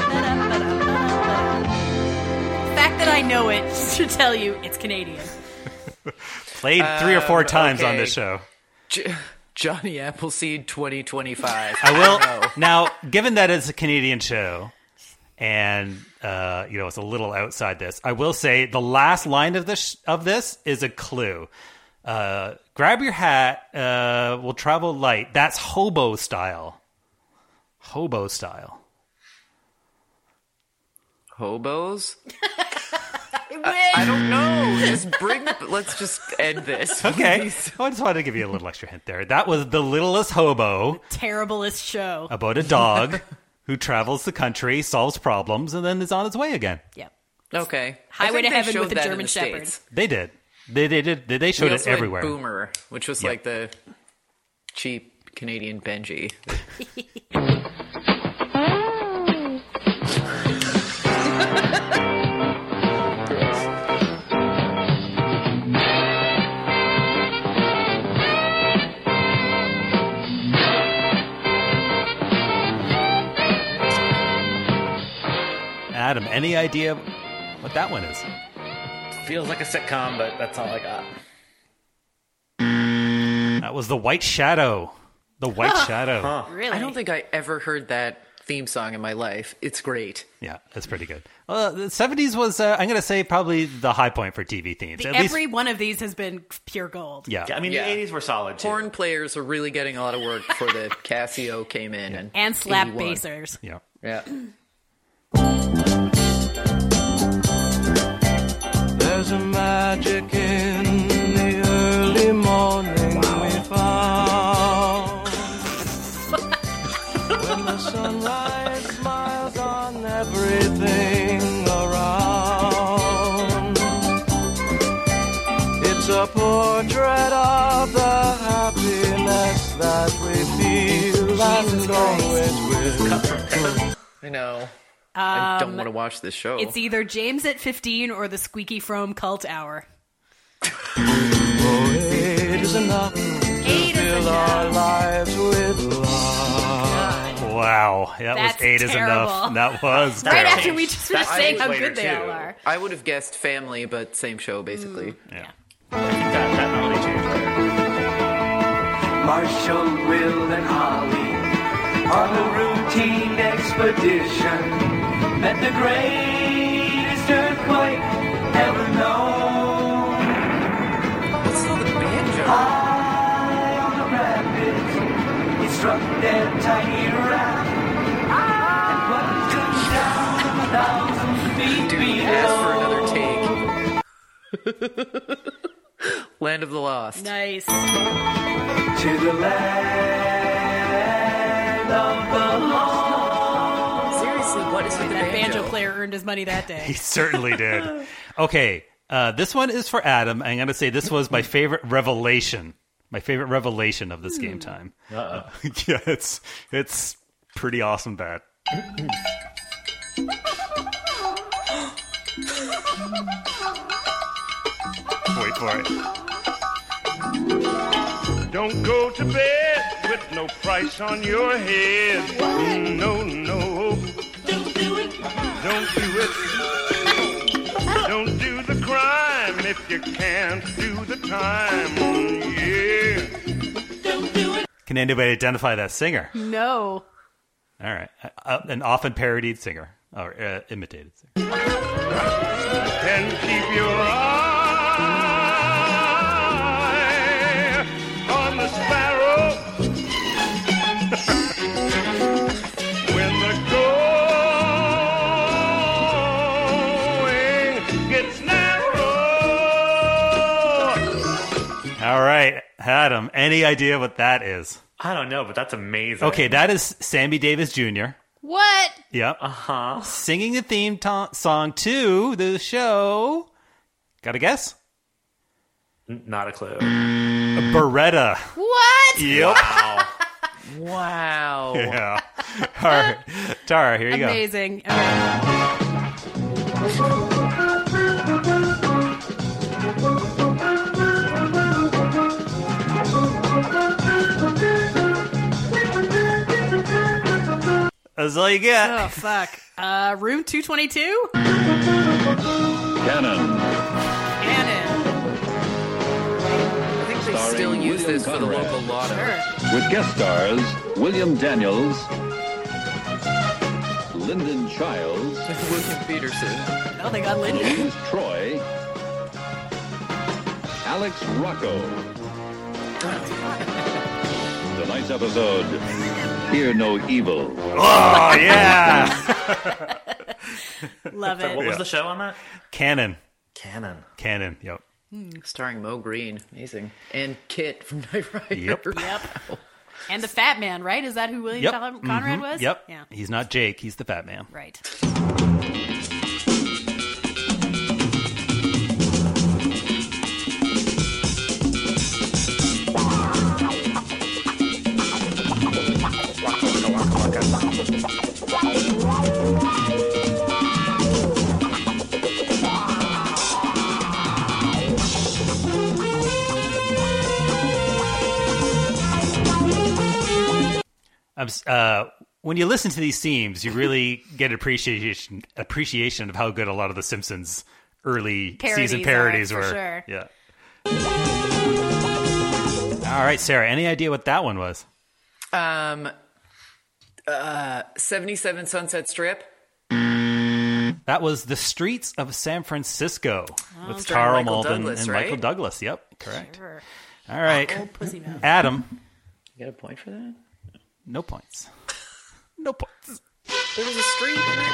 The fact that I know it should tell you it's Canadian. Played 3 or 4 times on this show. Johnny Appleseed 2025. I will. Now, given that it's a Canadian show, and it's a little outside this, I will say the last line of this is a clue. Grab your hat. We'll travel light. That's hobo style. Hobo style. Hobos? I don't know. Let's just end this. Okay. Please. I just wanted to give you a little extra hint there. That was The Littlest Hobo. Terriblest show. About a dog who travels the country, solves problems, and then is on its way again. Yep. Okay. Highway to Heaven showed with a that in German the Shepherd. States. They did. They showed We it also had everywhere. Boomer, which was like the cheap Canadian Benji. Adam, any idea what that one is? Feels like a sitcom, but that's all I got. That was The White Shadow. The White Shadow. Really? I don't think I ever heard that theme song in my life. It's great. Yeah, that's pretty good. The 70s was, I'm going to say, probably the high point for TV themes. Every one of these has been pure gold. Yeah. I mean, the 80s were solid, too. Horn players are really getting a lot of work before the Casio came in. And slap 81. bassers. Yeah. Yeah. There's a magic in the early morning we found. When the sunlight smiles on everything around. It's a portrait of the happiness that we feel and always will. I know. I don't want to watch this show. It's either James at 15 or the Squeaky Fromme Cult Hour. Oh, 8 is enough to fill our lives with love. Wow. That That's was 8 is terrible. enough. That was Right terrible. after we just finished saying how good they all are. I would have guessed Family, but same show, basically. Yeah. That melody changed later. Marshall, Will, and Holly on a routine expedition met the greatest earthquake ever known. What's all the banjo? High on the rapids, it struck their tiny raft and plunged them down 1,000 feet Dude, asked for another take. Land of the Lost. Nice. to the land of the lost. Seriously, what is with the That banjo? banjo player earned his money that day. He certainly did. Okay, this one is for Adam. I'm going to say this was my favorite revelation. My favorite revelation of this game time. Uh-oh. Yeah, it's pretty awesome, Bat. Wait for it. Don't go to bed with no price on your head. No, no. Don't do it. Don't do it. Don't do the crime if you can't do the time. Yeah. Don't do it. Can anybody identify that singer? No. All right. An often parodied singer. Or imitated singer. And keep your eye on the sparrow. When the going gets narrow. All right, Adam, any idea what that is? I don't know, but that's amazing. Okay, that is Sammy Davis Jr. What? Yep. Uh-huh. Singing the theme song to the show. Got a guess? Not a clue. Beretta. What? Yep. Wow. Wow. Yeah. All right. Tara, here you go. Amazing. All right. That's all you get. Oh, fuck. Room 222? Cannon. I think they still use this for the local lotto. With guest stars William Daniels, Lyndon Childs, William Peterson. Oh, they got Lyndon. James Troy, Alex Rocco. Tonight's episode, Hear No Evil. Oh, yeah. Love So it. what was the show on that? Cannon. Cannon. Yep. Starring Mo Green. Amazing. And Kit from Knight Rider. Yep. Yep. And the Fat Man, right? Is that who William Conrad was? Yep. Yeah. He's not Jake. He's the Fat Man. Right. when you listen to these themes, you really get appreciation of how good a lot of the Simpsons early season parodies were. Sure. Yeah. All right, Sarah. Any idea what that one was? 77 Sunset Strip. That was The Streets of San Francisco with Starring Carl Michael Malden Douglas, and right? Michael Douglas. Yep, correct. Sure. All right, Old pussy mouth. Adam. You get a point for that? No points. No points. There was a street in it.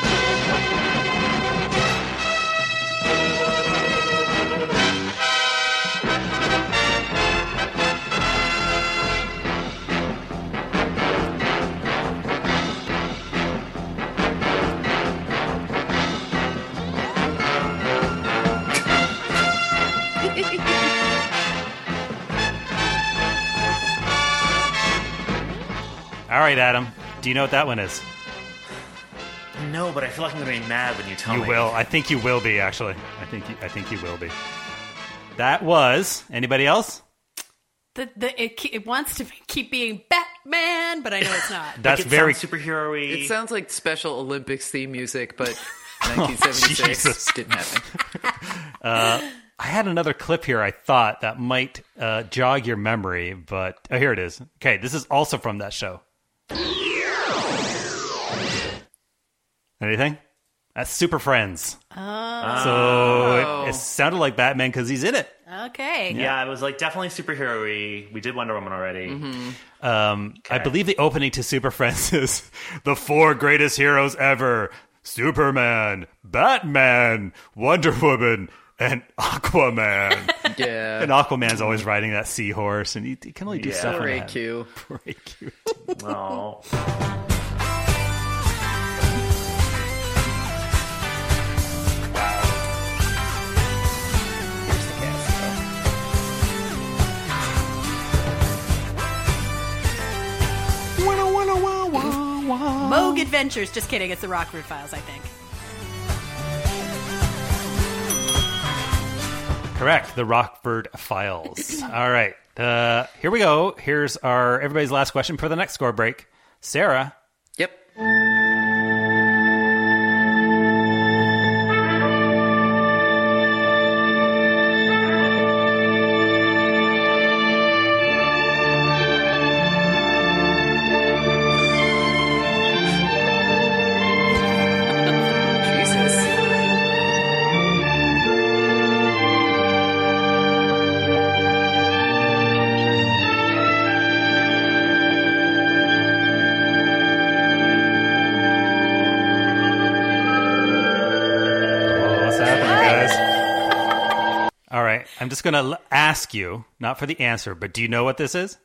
All right, Adam. Do you know what that one is? No, but I feel like I'm going to be mad when you tell You me. will. I think you will be, actually. I think you will be. That was... Anybody else? It wants to keep being Batman, but I know it's not. That's very superhero-y. It sounds like Special Olympics theme music, but 1976 Jesus. didn't happen. I had another clip here I thought that might jog your memory, but... Oh, here it is. Okay, this is also from that show. Anything? That's Super Friends. Oh. So it sounded like Batman because he's in it. Okay. Yeah, it was like definitely superhero-y. We did Wonder Woman already. I believe the opening to Super Friends is the 4 greatest heroes ever: Superman, Batman, Wonder Woman, and Aquaman. Yeah. And Aquaman's always riding that seahorse, and he can only do stuff. Poor in that. AQ. Poor AQ. Oh. Moog Adventures. Just kidding. It's the Rockford Files, I think. Correct. The Rockford Files. All right. Here we go. Here's everybody's last question for the next score break. Sarah. Yep. I'm just going to ask you, not for the answer, but do you know what this is?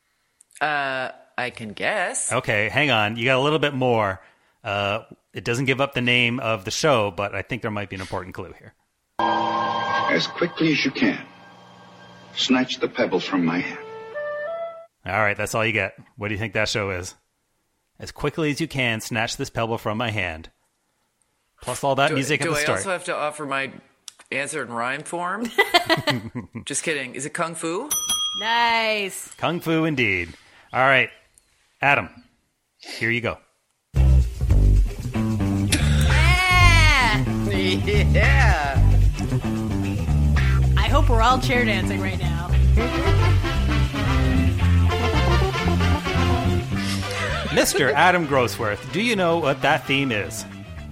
I can guess. Okay, hang on. You got a little bit more. It doesn't give up the name of the show, but I think there might be an important clue here. As quickly as you can, snatch the pebbles from my hand. All right, that's all you get. What do you think that show is? As quickly as you can, snatch this pebble from my hand. Plus all that music at the Do I start. also have to offer my answer in rhyme form? Just kidding. Is it Kung Fu? Nice. Kung Fu indeed. All right, Adam, here you go. Yeah. I hope we're all chair dancing right now. Mr. Adam Grossworth, do you know what that theme is?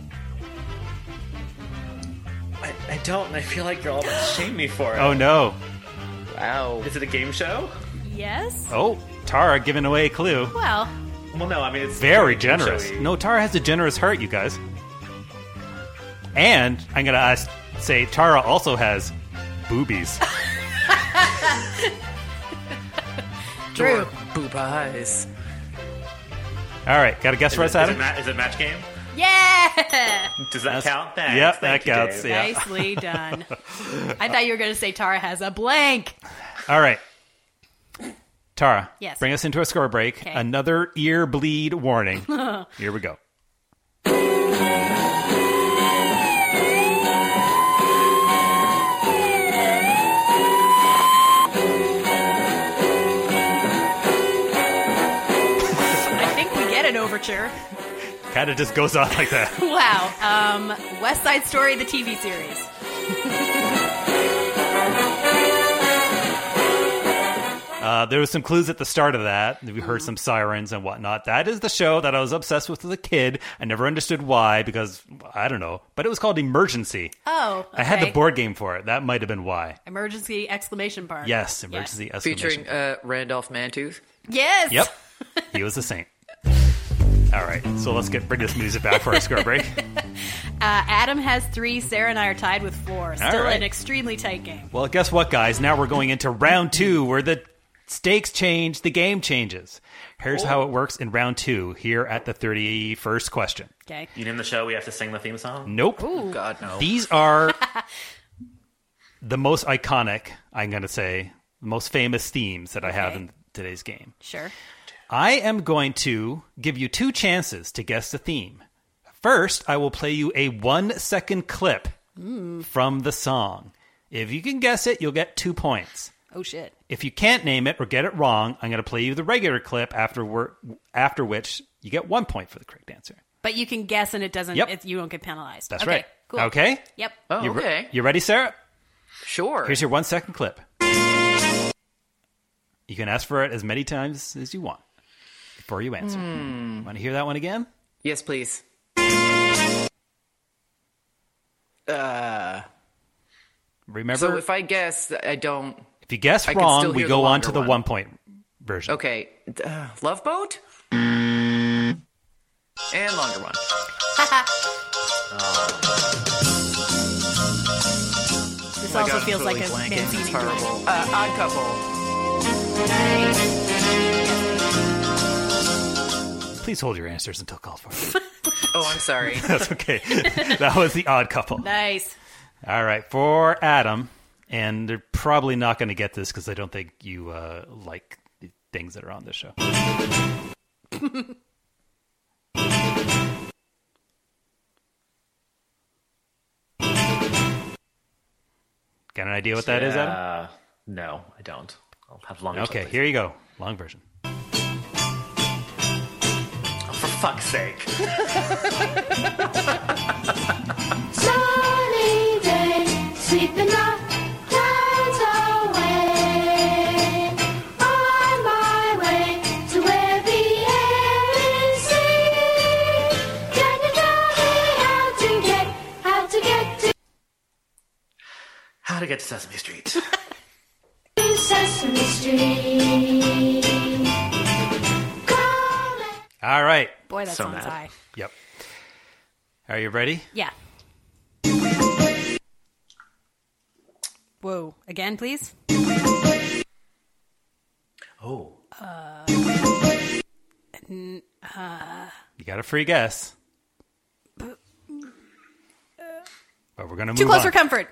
I don't, and I feel like you're all about to shame me for it. Oh, no. Wow. Is it a game show? Yes. Oh, Tara giving away a clue. Well, no, I mean, it's very game generous. showy. No, Tara has a generous heart, you guys. And I'm going to say Tara also has boobies. True. Boob eyes. All right, got a guess for us, Adam? Is it match game? yeah. Does that count? Thanks. Yep, Thank that you, counts. Dave. Yeah. Nicely done. I thought you were going to say Tara has a blank. All right. Tara, Yes. bring us into a score break. Okay. Another ear bleed warning. Here we go. I think we get it over torture. Kind of just goes on like that. Wow. West Side Story, the TV series. There was some clues at the start of that. We heard some sirens and whatnot. That is the show that I was obsessed with as a kid. I never understood why, because I don't know. But it was called Emergency. Oh, okay. I had the board game for it. That might have been why. Emergency ! Yes, Emergency ! Featuring Randolph Mantooth. Yes. Yep. He was the saint. All right, so let's bring this music back for our score break. Adam has 3. Sarah and I are tied with 4. Still right. an extremely tight game. Well, guess what, guys? Now we're going into round 2, where the stakes change, the game changes. Here's how it works in round 2, here at the 31st question. Okay. You name the show, we have to sing the theme song? Nope. Ooh. God, no. These are the most iconic, I'm going to say, most famous themes that I have in today's game. Sure. I am going to give you 2 chances to guess the theme. First, I will play you a 1-second clip from the song. If you can guess it, you'll get 2 points. Oh, shit. If you can't name it or get it wrong, I'm going to play you the regular clip, after which you get 1 point for the correct answer. But you can guess and it doesn't. Yep. You don't get penalized. That's okay, right. Cool. Okay? Yep. Oh, okay. You ready, Sarah? Sure. Here's your 1-second clip. You can ask for it as many times as you want before you answer. Want to hear that one again? Yes, please. Remember? So if I guess, I don't... If you guess I can wrong, still we hear go the on longer to the one. 1-point version. Okay. Love Boat? And longer one. This Oh my also God, feels I'm like totally a blanking. Mancini It's horrible. dream. Odd Couple. Please hold your answers until called for. Oh, I'm sorry. That's okay. That was The Odd Couple. Nice. All right, for Adam, and they're probably not going to get this because I don't think you like the things that are on this show. Got an idea what that is, Adam? No, I don't. I'll have longer. Okay, here you go. Long version. Oh, for fuck's sake. Sunny day, sweeping the clouds away. On my way to where the air is sweet. Can you tell me how to get How to get to Sesame Street. to Sesame Street? All right. Boy, that So song's mad. high. Yep. Are you ready? Yeah. Whoa. Again, please. Oh. You got a free guess. But we're going to move Too close on. for comfort.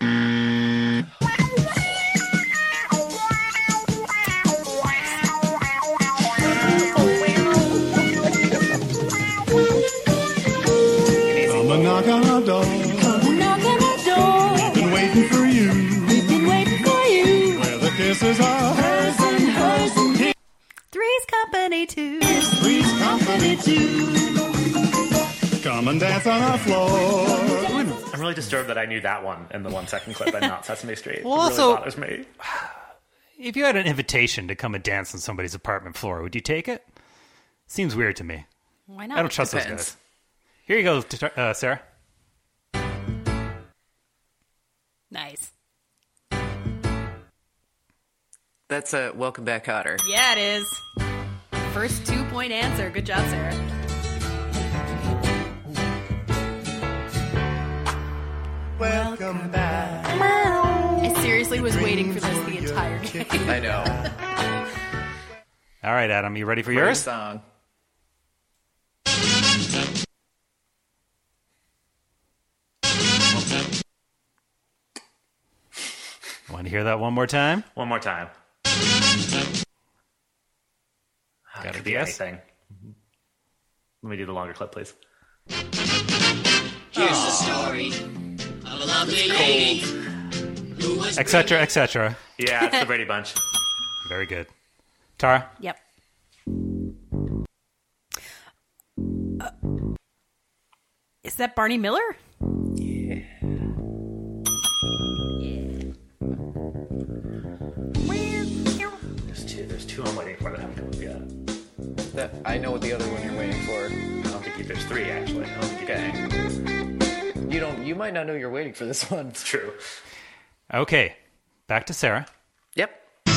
Come and knock on our door. Come and knock on our door. We've been waiting for you. We've been waiting for you. Where the kisses are hers and hers and his. Three's Company 2. Three's Company 2. Come and dance on our floor. I'm really disturbed that I knew that one in the 1-second clip and not Sesame Street. Well, it really also- bothers me. If you had an invitation to come and dance on somebody's apartment floor, would you take it? Seems weird to me. Why not? I don't trust those guys. Here you go, Sarah. Nice. That's a Welcome Back, Cotter. Yeah, it is. First 2-point answer. Good job, Sarah. Welcome back. I seriously was waiting for this the entire game. I know. All right, Adam, you ready for Great yours? song. Want to hear that one more time? One more time. Got a Could be guess? anything. Let me do the longer clip, please. Here's the story of a lovely lady who was Etc., etc. Yeah, it's the Brady Bunch. Very good. Tara? Yep. Is that Barney Miller? Yeah. There's two I'm waiting for that haven't come up yet. I know what the other one you're waiting for. I don't think there's three, actually. I don't think You might not know you're waiting for this one. It's true. Okay, back to Sarah. Yep.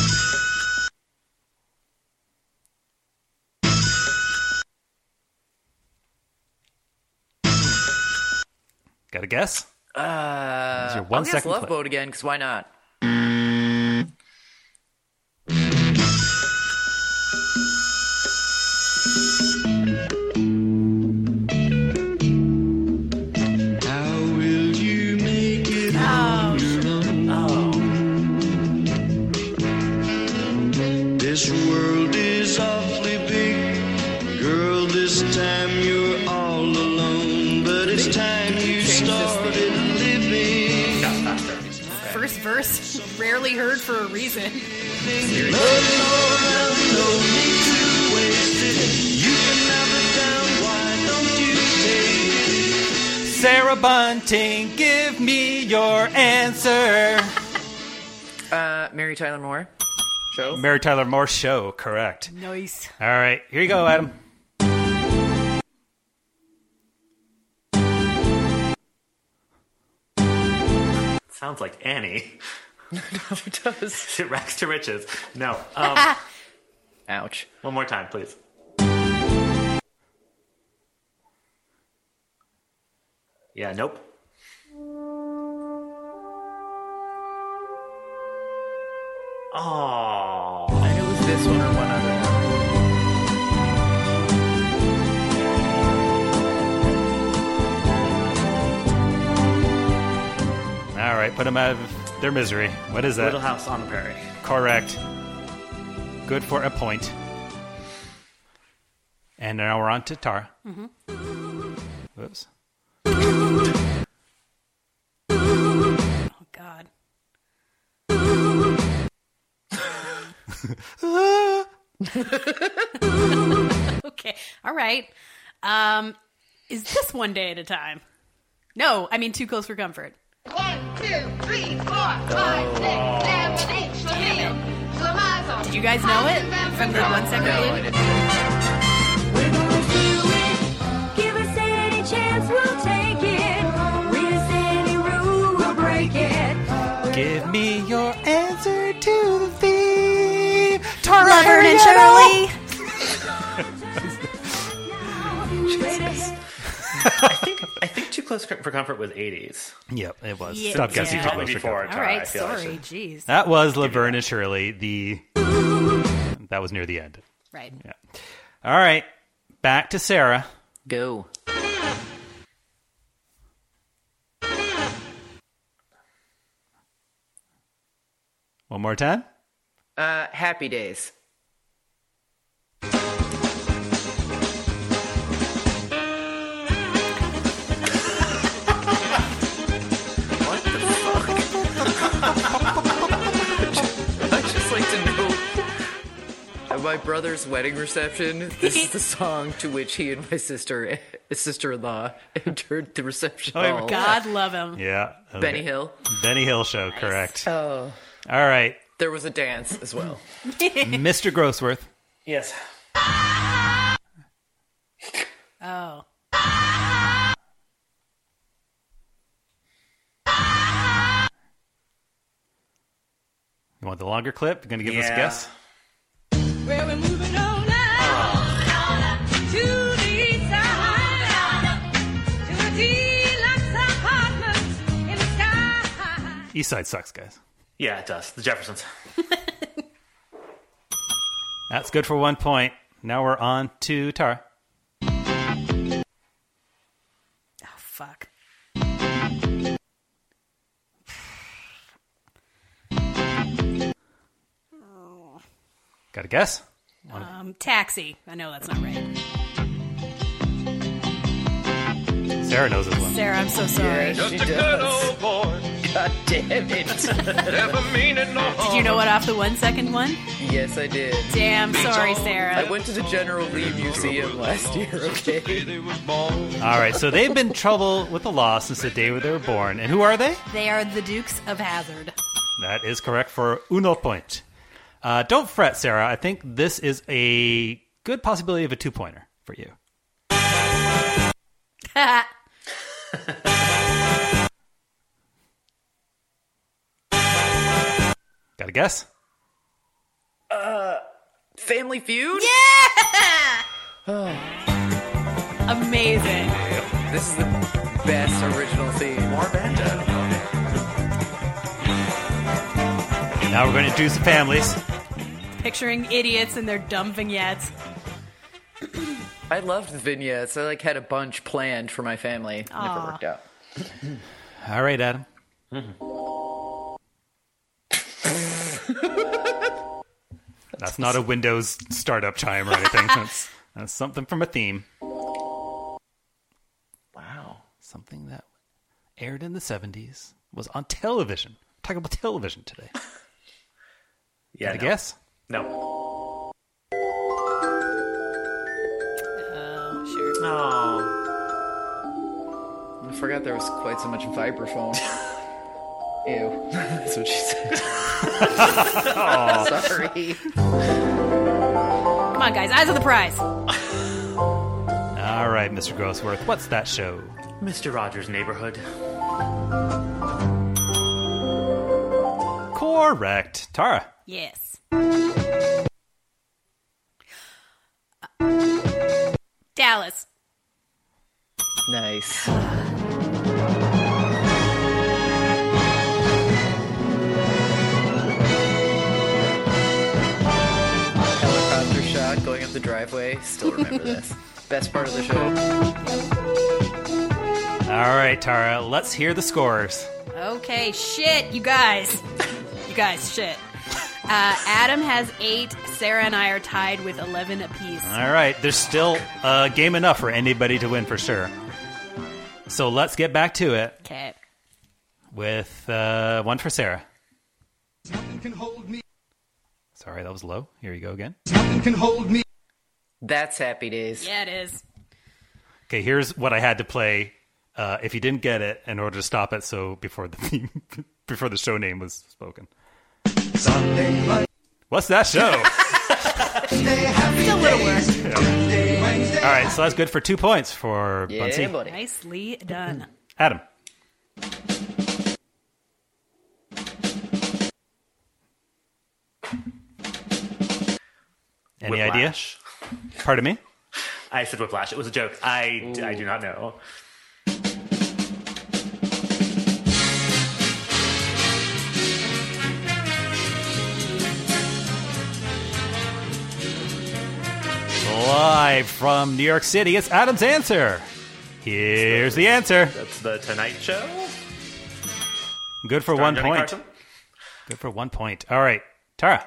Got a guess? Your I'll 1 guess second Love clip. Boat again, because why not? How will you make it on your own? This world is awfully big. Girl, this time you're all alone. But it's time you started living. First verse, rarely heard for a reason. Sarah Bunting, give me your answer. Mary Tyler Moore Show. Mary Tyler Moore Show, correct. Nice. All right, here you go, Adam. Sounds like Annie. No, it does. It racks to riches. No. Ouch. One more time, please. Yeah, nope. Oh. I knew it was this one or one other All right, put them out of their misery. What is that? Little House on the Prairie. Correct. Good for a point. And now we're on to Tara. Mm-hmm. Whoops. Oh, God. Okay. All right. Is this One Day at a Time? No, I mean Too Close for Comfort. 1, 2, 3, 4, 5, 6, 7, 8. Damn it. Did you guys know it from the 1 second lead? We're gonna do it. Give us any chance, we'll take it. Risk any rule, we'll break it. Give me your answer to the theme. Tara Laverne and Ariel. Shirley. I think Too Close for Comfort was 80s. Yep, it was. Yeah. Stop guessing Yeah. Too Probably Close for before Comfort. All right, I feel like sorry. it. Jeez. That was Laverne and Shirley. That was near the end. Right. Yeah. All right, back to Sarah. Go. One more time. Happy Days. What the fuck? I'd just like to know. At my brother's wedding reception, this is the song to which he and my sister-in-law entered the reception hall. God love him. Yeah. okay. Benny Hill. Benny Hill Show, correct. Oh. All right. There was a dance as well. Mr. Grossworth. Yes. Oh. You want the longer clip? You going to give us a guess? Well, we're moving on now to the east side, to a deluxe apartment in the sky. East Side sucks, guys. Yeah, it does. The Jeffersons. That's good for 1 point. Now we're on to Tara. Oh, fuck. Got a guess? Taxi. I know that's not right. Sarah knows this one. Sarah, I'm so sorry. Yeah, she does. boy. God damn it. Never mean it no harm. Did you know what off the 1 second one? Yes, I did. Damn, sorry, Sarah. I went to the General Lee Museum last year, okay? All right, so they've been in trouble with the law since the day they were born. And who are they? They are the Dukes of Hazzard. That is correct for uno point. Don't fret, Sarah. I think this is a good possibility of a 2-pointer for you. Got a guess? Family Feud? Yeah! Amazing. This is the best original theme. More banjo. Now we're going to introduce the families. Picturing idiots and their dumb vignettes. I loved the vignettes. I had a bunch planned for my family. Aw. Never worked out. All right, Adam. That's not a Windows startup chime or anything. That's something from a theme. Wow. Something that aired in the 70s, was on television. Talking about television today. Yeah, Got a guess? No. Oh, sure. No. I forgot there was quite so much vibraphone. Ew. That's what she said. Sorry. Come on, guys. Eyes on the prize. All right, Mr. Grossworth. What's that show? Mr. Rogers' Neighborhood. Correct. Tara. Yes. Dallas. Nice. Helicopter shot going up the driveway. Still remember this. Best part of the show. All right, Tara. Let's hear the scores. Okay, shit, you guys. Shit. Adam has 8. Sarah and I are tied with 11 apiece. All right. There's still game enough for anybody to win for sure. So let's get back to it. Okay. With one for Sarah. Nothing can hold me. Sorry, that was low. Here you go again. Nothing can hold me. That's Happy Days. Yeah, it is. Okay, here's what I had to play if you didn't get it in order to stop it. So before the theme, before the show name was spoken. Sunday, what's that show? Still a little worse. Yeah. All right, so that's good for 2 points for Bunsey. Buddy. Nicely done. Adam. Any Whiplash. idea? Pardon me? I said Whiplash. It was a joke. I do not know. Live from New York City, it's Adam's answer. Here's the answer. That's The Tonight Show. Good for Starring 1 Johnny point. Carson. Good for 1 point. All right, Tara.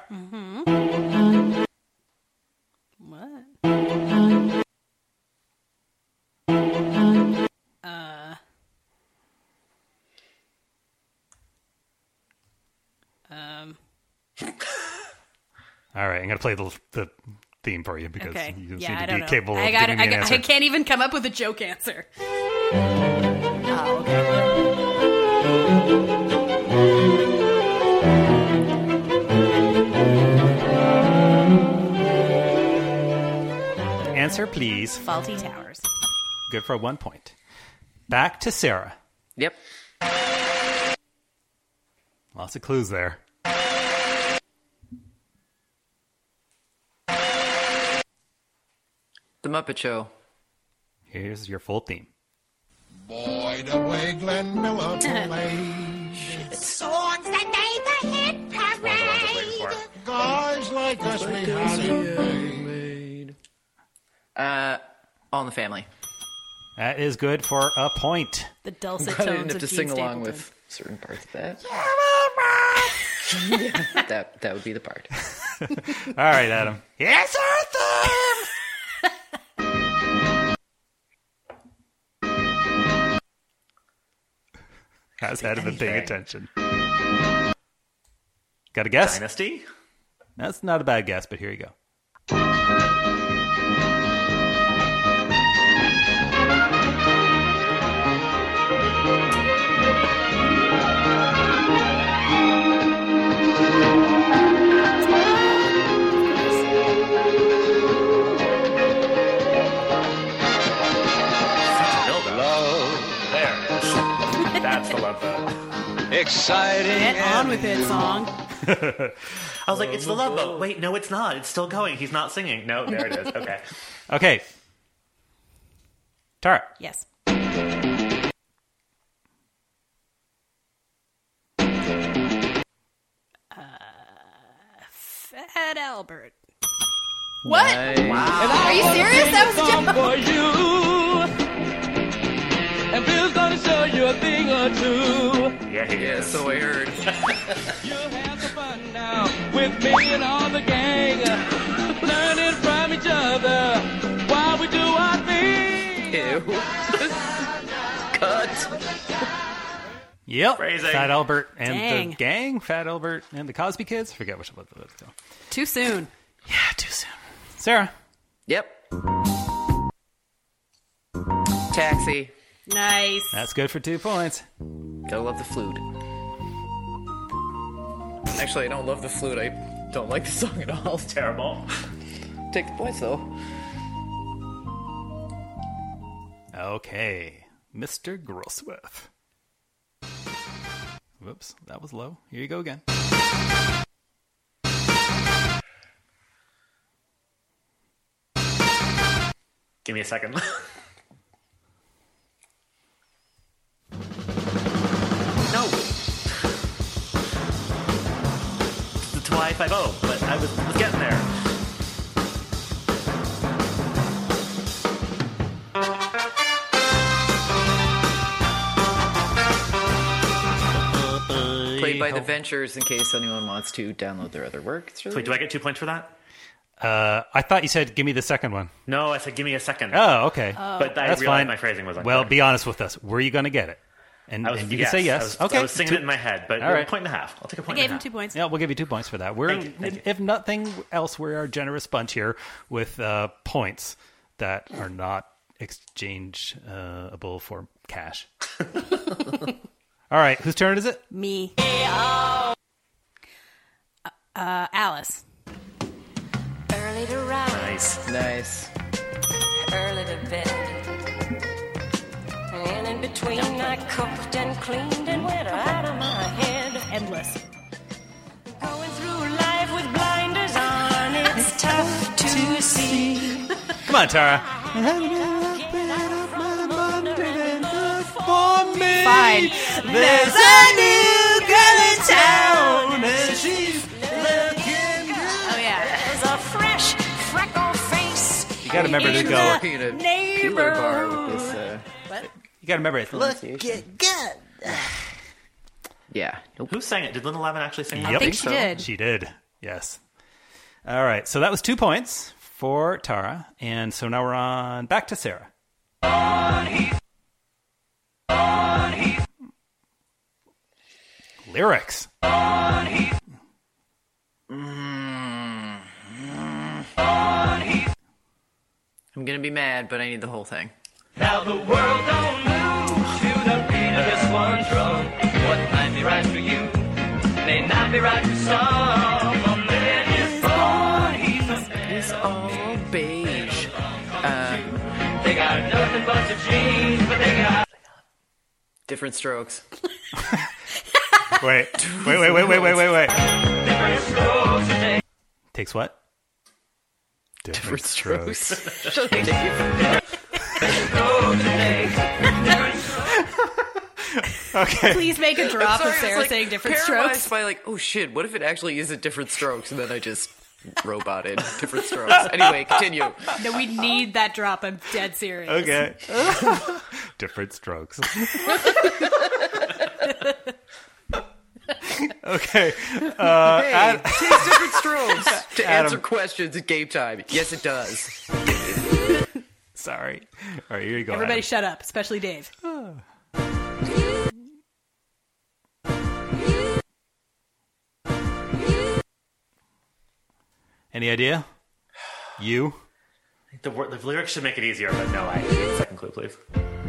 What? All right, I'm gonna play the theme for you because Okay. you Yeah, seem I to don't be know. capable of I giving me an answer. I can't even come up with a joke answer. Oh, okay. Answer, please. Faulty Towers. Good for 1 point. Back to Sarah. Yep. Lots of clues there. The Muppet Show. Here's your full theme. Boy, the way Glenn Miller played. Songs that made the hit parade. Guys like us, we had it made. All in the Family. That is good for a point. The dulcet Probably tones didn't have of to Gene sing along Stapleton. with certain parts of that. that would be the part. All right, Adam. Yes, Arthur! hadn't been paying attention. Got a guess? Dynasty? That's not a bad guess, but here you go. That's the Love Boat. Exciting. Get on with it, song. I was like, it's the Love Boat. Wait, no, it's not. It's still going. He's not singing. No, there it is. Okay. Okay. Tara. Yes. Fat Albert. What? Wow. Are you serious? That was Song for you. And Bill's gonna show you a thing or two. Yeah, he is. So I heard. You'll have some fun now with me and all the gang. Learning from each other while we do our thing. Ew. Cut. Yep. Phrasing. Fat Albert and Dang. the gang. Fat Albert and the Cosby Kids. Forget which one. Too soon. Yeah, too soon. Sarah. Yep. Taxi. Nice. That's good for 2 points. Gotta love the flute. Actually, I don't love the flute. I don't like the song at all. It's terrible. Take the points, though. Okay. Mr. Grossworth. Whoops, that was low. Here you go again. Give me a second. No. It's the Twi 5-0, but I was getting there. Played by The Ventures, in case anyone wants to download their other work. It's really Wait, do I get 2 points for that? I thought you said give me the second one. No, I said give me a second. Oh, okay. But I That's realized fine. my phrasing was Well, unclear. be honest with us. Were you going to get it? And you can say yes. I Okay. was singing it in my head, but All right. a point and a half. I'll take a I point gave and a him half. 2 points. Yeah, we'll give you 2 points for that. We're, Thank you. if nothing else, we're a generous bunch here with points that are not exchangeable for cash. All right, whose turn is it? Me. Alice. Early to rise, Nice. early to bed. And in between, I cooked and cleaned and went out of my head. Endless. Going through life with blinders on, it's tough to see. Come on, Tara. Fine. There's a new girl in town, and she's looking. Oh, yeah. There's a fresh, freckle face. You got to remember to go. Working at a peeler bar with this. What? You got to remember it. Look, good. Yeah. Nope. Who sang it? Did Lynn Levin actually sing it? Yep. think she did. She did. Yes. All right. So that was 2 points for Tara, and so now we're on back to Sarah. Lyrics. I'm gonna be mad, but I need the whole thing. Now the world don't move to the beat of just one drum. What might be right for you may not be right for some. A man is born, he's all beige. They got nothing but the jeans, but they got Different strokes. Wait. different strokes today. Takes what? Different strokes. Okay. Please make a drop of Sarah saying different paralyzed strokes. by like, oh shit, what if it actually is a different strokes? And then I just roboted different strokes. Anyway, continue. No, we need that drop. I'm dead serious. Okay. Different strokes. Okay. Hey, it takes different strokes to Adam. answer questions at game time. Yes, it does. Sorry. All right, here you go. Everybody Adam. shut up, especially Dave. Any idea? You? The lyrics should make it easier, but no, I need the second clue, please.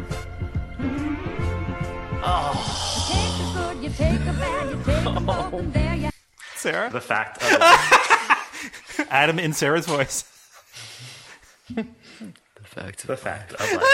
Oh. You take a bad, you take a both, and there you Sarah? The fact of life. Adam in Sarah's voice. The fact of life. have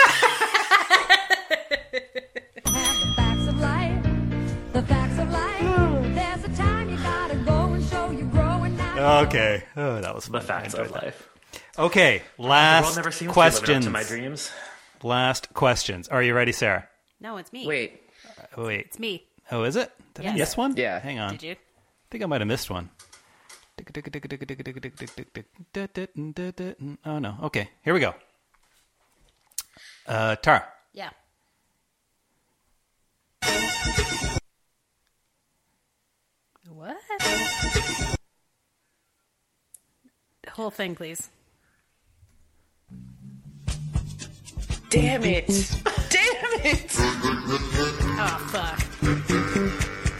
the facts of life. The facts of life. There's a time you gotta go and show you're growing now. Okay. Oh, that was fun. The facts of life. Okay, The last world never seems to be living up questions. to my dreams. Last questions. Are you ready, Sarah? No, it's me. Wait. Wait. It's me. Oh, is it? Did I Yes. miss one? Yeah. Hang on. Did you? I think I might have missed one. Oh, no. Okay, here we go. Tara. Yeah. What? The whole thing, please. Damn it! Damn it! Oh, fuck.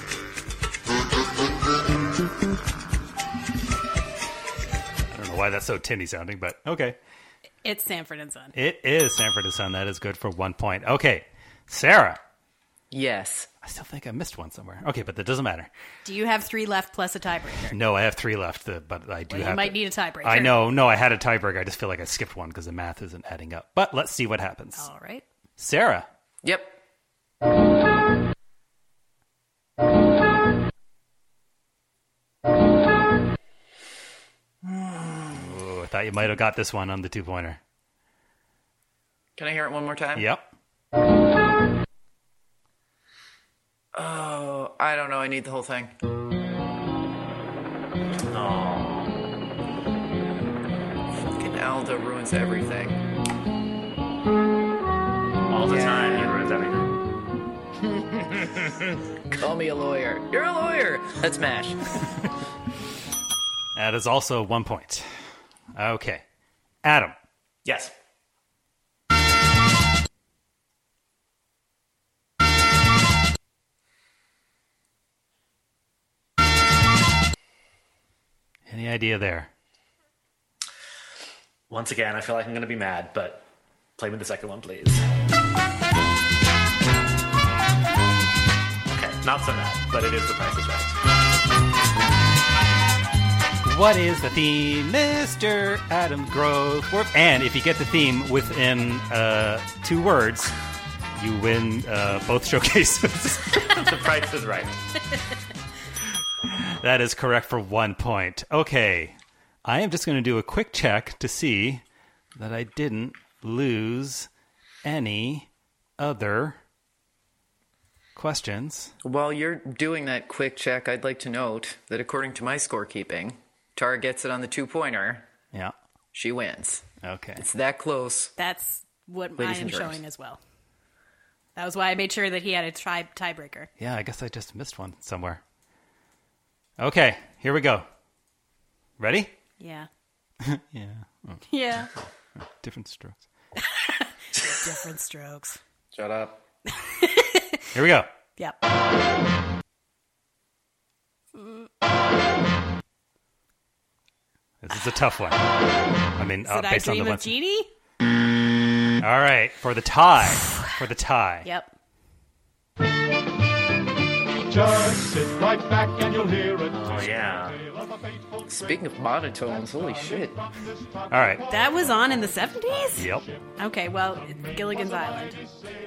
I don't know why that's so tinny sounding, but okay. It's Sanford and Son. It is Sanford and Son. That is good for 1 point. Okay, Sarah. Yes. I still think I missed one somewhere. Okay, but that doesn't matter. Do you have 3 left plus a tiebreaker? No, I have 3 left, but I do Well, have... you might need a tiebreaker. I know. No, I had a tiebreaker. I just feel like I skipped one because the math isn't adding up. But let's see what happens. All right. Sarah. Yep. Ooh, I thought you might have got this one on the 2-pointer. Can I hear it one more time? Yep. Oh, I don't know. I need the whole thing. Fucking Alda ruins everything. All the time, he ruins everything. Call me a lawyer. You're a lawyer. Let's mash. That is also 1 point. Okay. Adam. Yes. Any idea there? Once again, I feel like I'm going to be mad, but play me the second one, please. Okay, not so mad, but it is The Price is Right. What is the theme, Mr. Adam Groveworth? And if you get the theme within 2 words, you win both showcases. The Price is Right. That is correct for 1 point. Okay. I am just going to do a quick check to see that I didn't lose any other questions. While you're doing that quick check, I'd like to note that according to my scorekeeping, Tara gets it on the 2-pointer. Yeah. She wins. Okay. It's that close. That's what Ladies I am and germs. showing as well. That was why I made sure that he had a tiebreaker. Yeah, I guess I just missed one somewhere. Okay, here we go. Ready? Yeah. Yeah. Oh. Yeah. Different strokes. Different strokes. Shut up. Here we go. Yep. This is a tough one. I mean, Is it I based on the Dream of ones. Jeannie? All right, for the tie. For the tie. Yep. Just sit right back and you'll hear it. Oh, yeah. Speaking of monotones, holy shit. All right. That was on in the 70s? Yep. Okay, well, Gilligan's Island.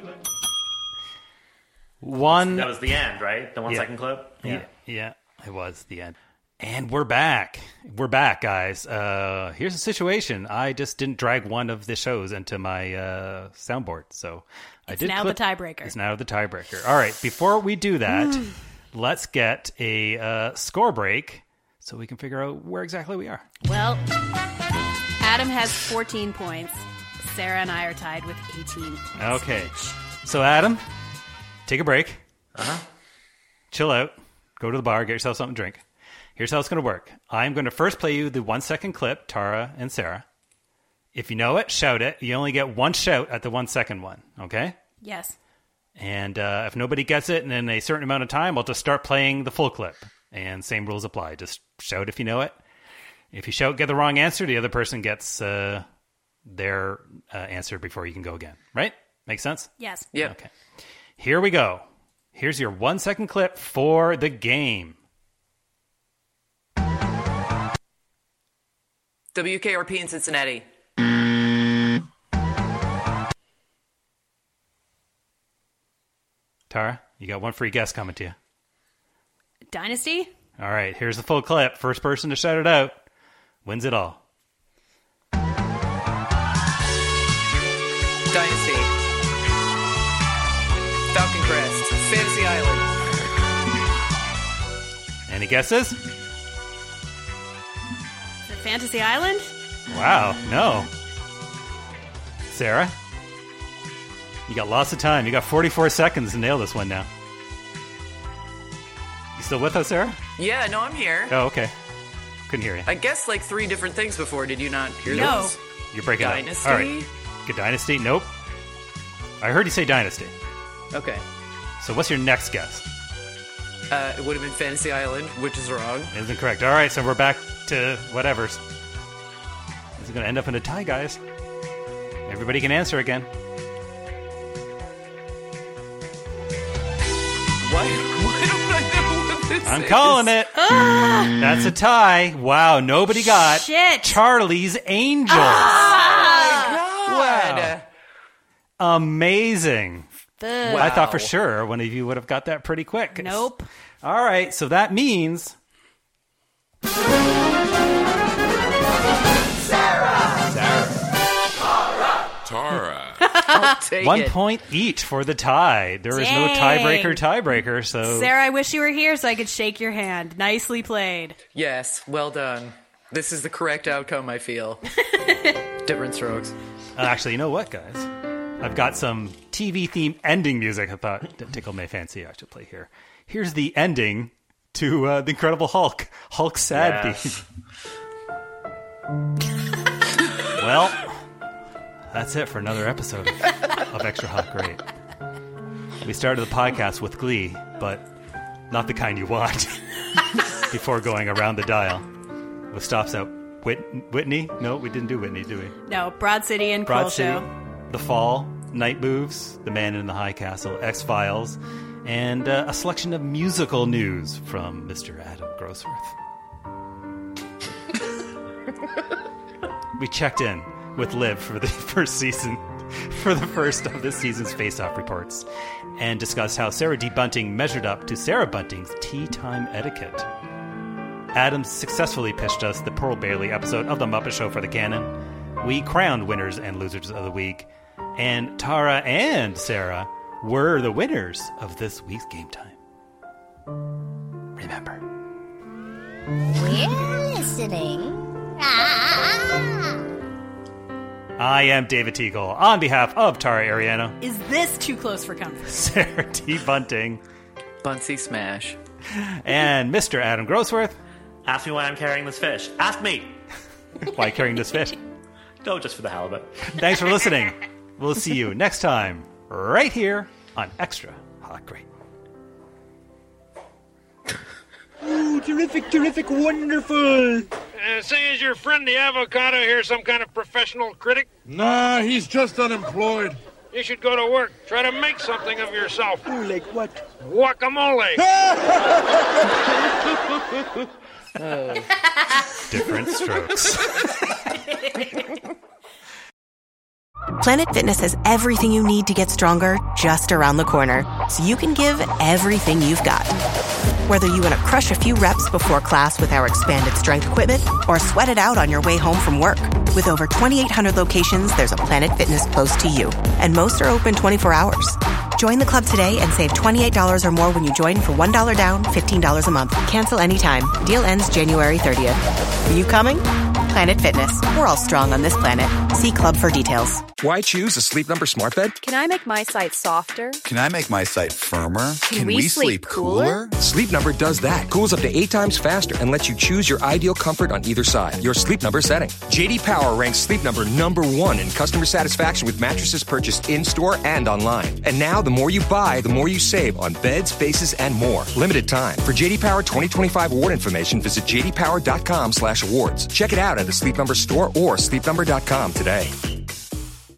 One. That was the end, right? The 1 Yeah. second clip? Yeah, it was the end. And we're back. We're back, guys. Here's the situation. I just didn't drag one of the shows into my soundboard, so I It's did. now the tiebreaker. It's now the tiebreaker. All right. Before we do that, let's get a score break so we can figure out where exactly we are. Well, Adam has 14 points. Sarah and I are tied with 18 points. Okay. So, Adam, take a break. Uh-huh. Chill out. Go to the bar. Get yourself something to drink. Here's how it's going to work. I'm going to first play you the 1 second clip, Tara and Sarah. If you know it, shout it. You only get one shout at the 1 second one, okay? Yes. And if nobody gets it in a certain amount of time, I'll just start playing the full clip. And same rules apply. Just shout if you know it. If you shout, get the wrong answer, the other person gets their answer before you can go again. Right? Makes sense? Yes. Yeah. Okay. Here we go. Here's your 1-second clip for the game. WKRP in Cincinnati. Tara, you got one free guess coming to you. Dynasty? All right, here's the full clip. First person to shout it out wins it all. Dynasty. Falcon Crest. Fantasy Island. Any guesses? Is it Fantasy Island? Wow, no. Sarah? You got lots of time. You got 44 seconds to nail this one now. You still with us, Sarah? Yeah, no, I'm here. Oh, okay. Couldn't hear you. I guessed like 3 different things before. Did you not hear No. those? You're breaking Dynasty? up. All right. Good Dynasty? Nope. I heard you say Dynasty. Okay. So what's your next guess? It would have been Fantasy Island, which is wrong. Isn't correct. All right, so we're back to whatever's. This is going to end up in a tie, guys. Everybody can answer again. Why don't I know what this I'm is? calling it. That's a tie. Wow, nobody got Shit. Charlie's Angels. God. Wow. Amazing. Ugh. I thought for sure one of you would have got that pretty quick. Nope. All right, so that means Tara. I'll take 1 it. point each for the tie. There is no Dang. tiebreaker, so Sarah, I wish you were here so I could shake your hand. Nicely played. Yes, well done. This is the correct outcome, I feel. Different strokes. Actually, you know what, guys? I've got some TV-themed ending music I thought that Tickle May Fancy I should play here. Here's the ending to The Incredible Hulk. Hulk's sad Yes. theme. Well, that's it for another episode of Extra Hot Great. We started the podcast with glee, but not the kind you want, before going around the dial with stops at Whitney? No, we didn't do Whitney, do we? No, Broad City and Kroll Broad City, Show. The Fall, Night Moves, The Man in the High Castle, X-Files, and a selection of musical news from Mr. Adam Grossworth. We checked in with Liv for the first of this season's Face-Off reports, and discussed how Sarah D. Bunting measured up to Sarah Bunting's tea time etiquette. Adam successfully pitched us the Pearl Bailey episode of The Muppet Show for the canon. We crowned winners and losers of the week, and Tara and Sarah were the winners of this week's Game Time. Remember. We're listening. I am David Teagle, on behalf of Tara Ariano, Is this too close for comfort? Sarah D. Bunting, Bunsy Smash. and Mr. Adam Grossworth. Ask me why I'm carrying this fish. Ask me. Why carrying this fish? No, just for the halibut. Thanks for listening. We'll see you next time, right here on Extra Hot Great. Oh, terrific, wonderful. Say, is your friend the avocado here some kind of professional critic? Nah, he's just unemployed. You should go to work. Try to make something of yourself. Oh, like what? Guacamole. Different strokes. Planet Fitness has everything you need to get stronger just around the corner, so you can give everything you've got. Whether you want to crush a few reps before class with our expanded strength equipment or sweat it out on your way home from work. With over 2,800 locations, there's a Planet Fitness close to you, and most are open 24 hours. Join the club today and save $28 or more when you join for $1 down, $15 a month. Cancel anytime. Deal ends January 30th. Are you coming? Planet Fitness. We're all strong on this planet. See Club for details. Why choose a Sleep Number smart bed? Can I make my site softer? Can I make my site firmer? Can we sleep cooler? Sleep Number does that. Cools up to 8 times faster and lets you choose your ideal comfort on either side. Your Sleep Number setting. JD Power ranks Sleep Number #1 in customer satisfaction with mattresses purchased in-store and online. And now, the more you buy, the more you save on beds, bases, and more. Limited time. For JD Power 2025 award information, visit jdpower.com/awards. Check it out at a Sleep Number store or sleepnumber.com today.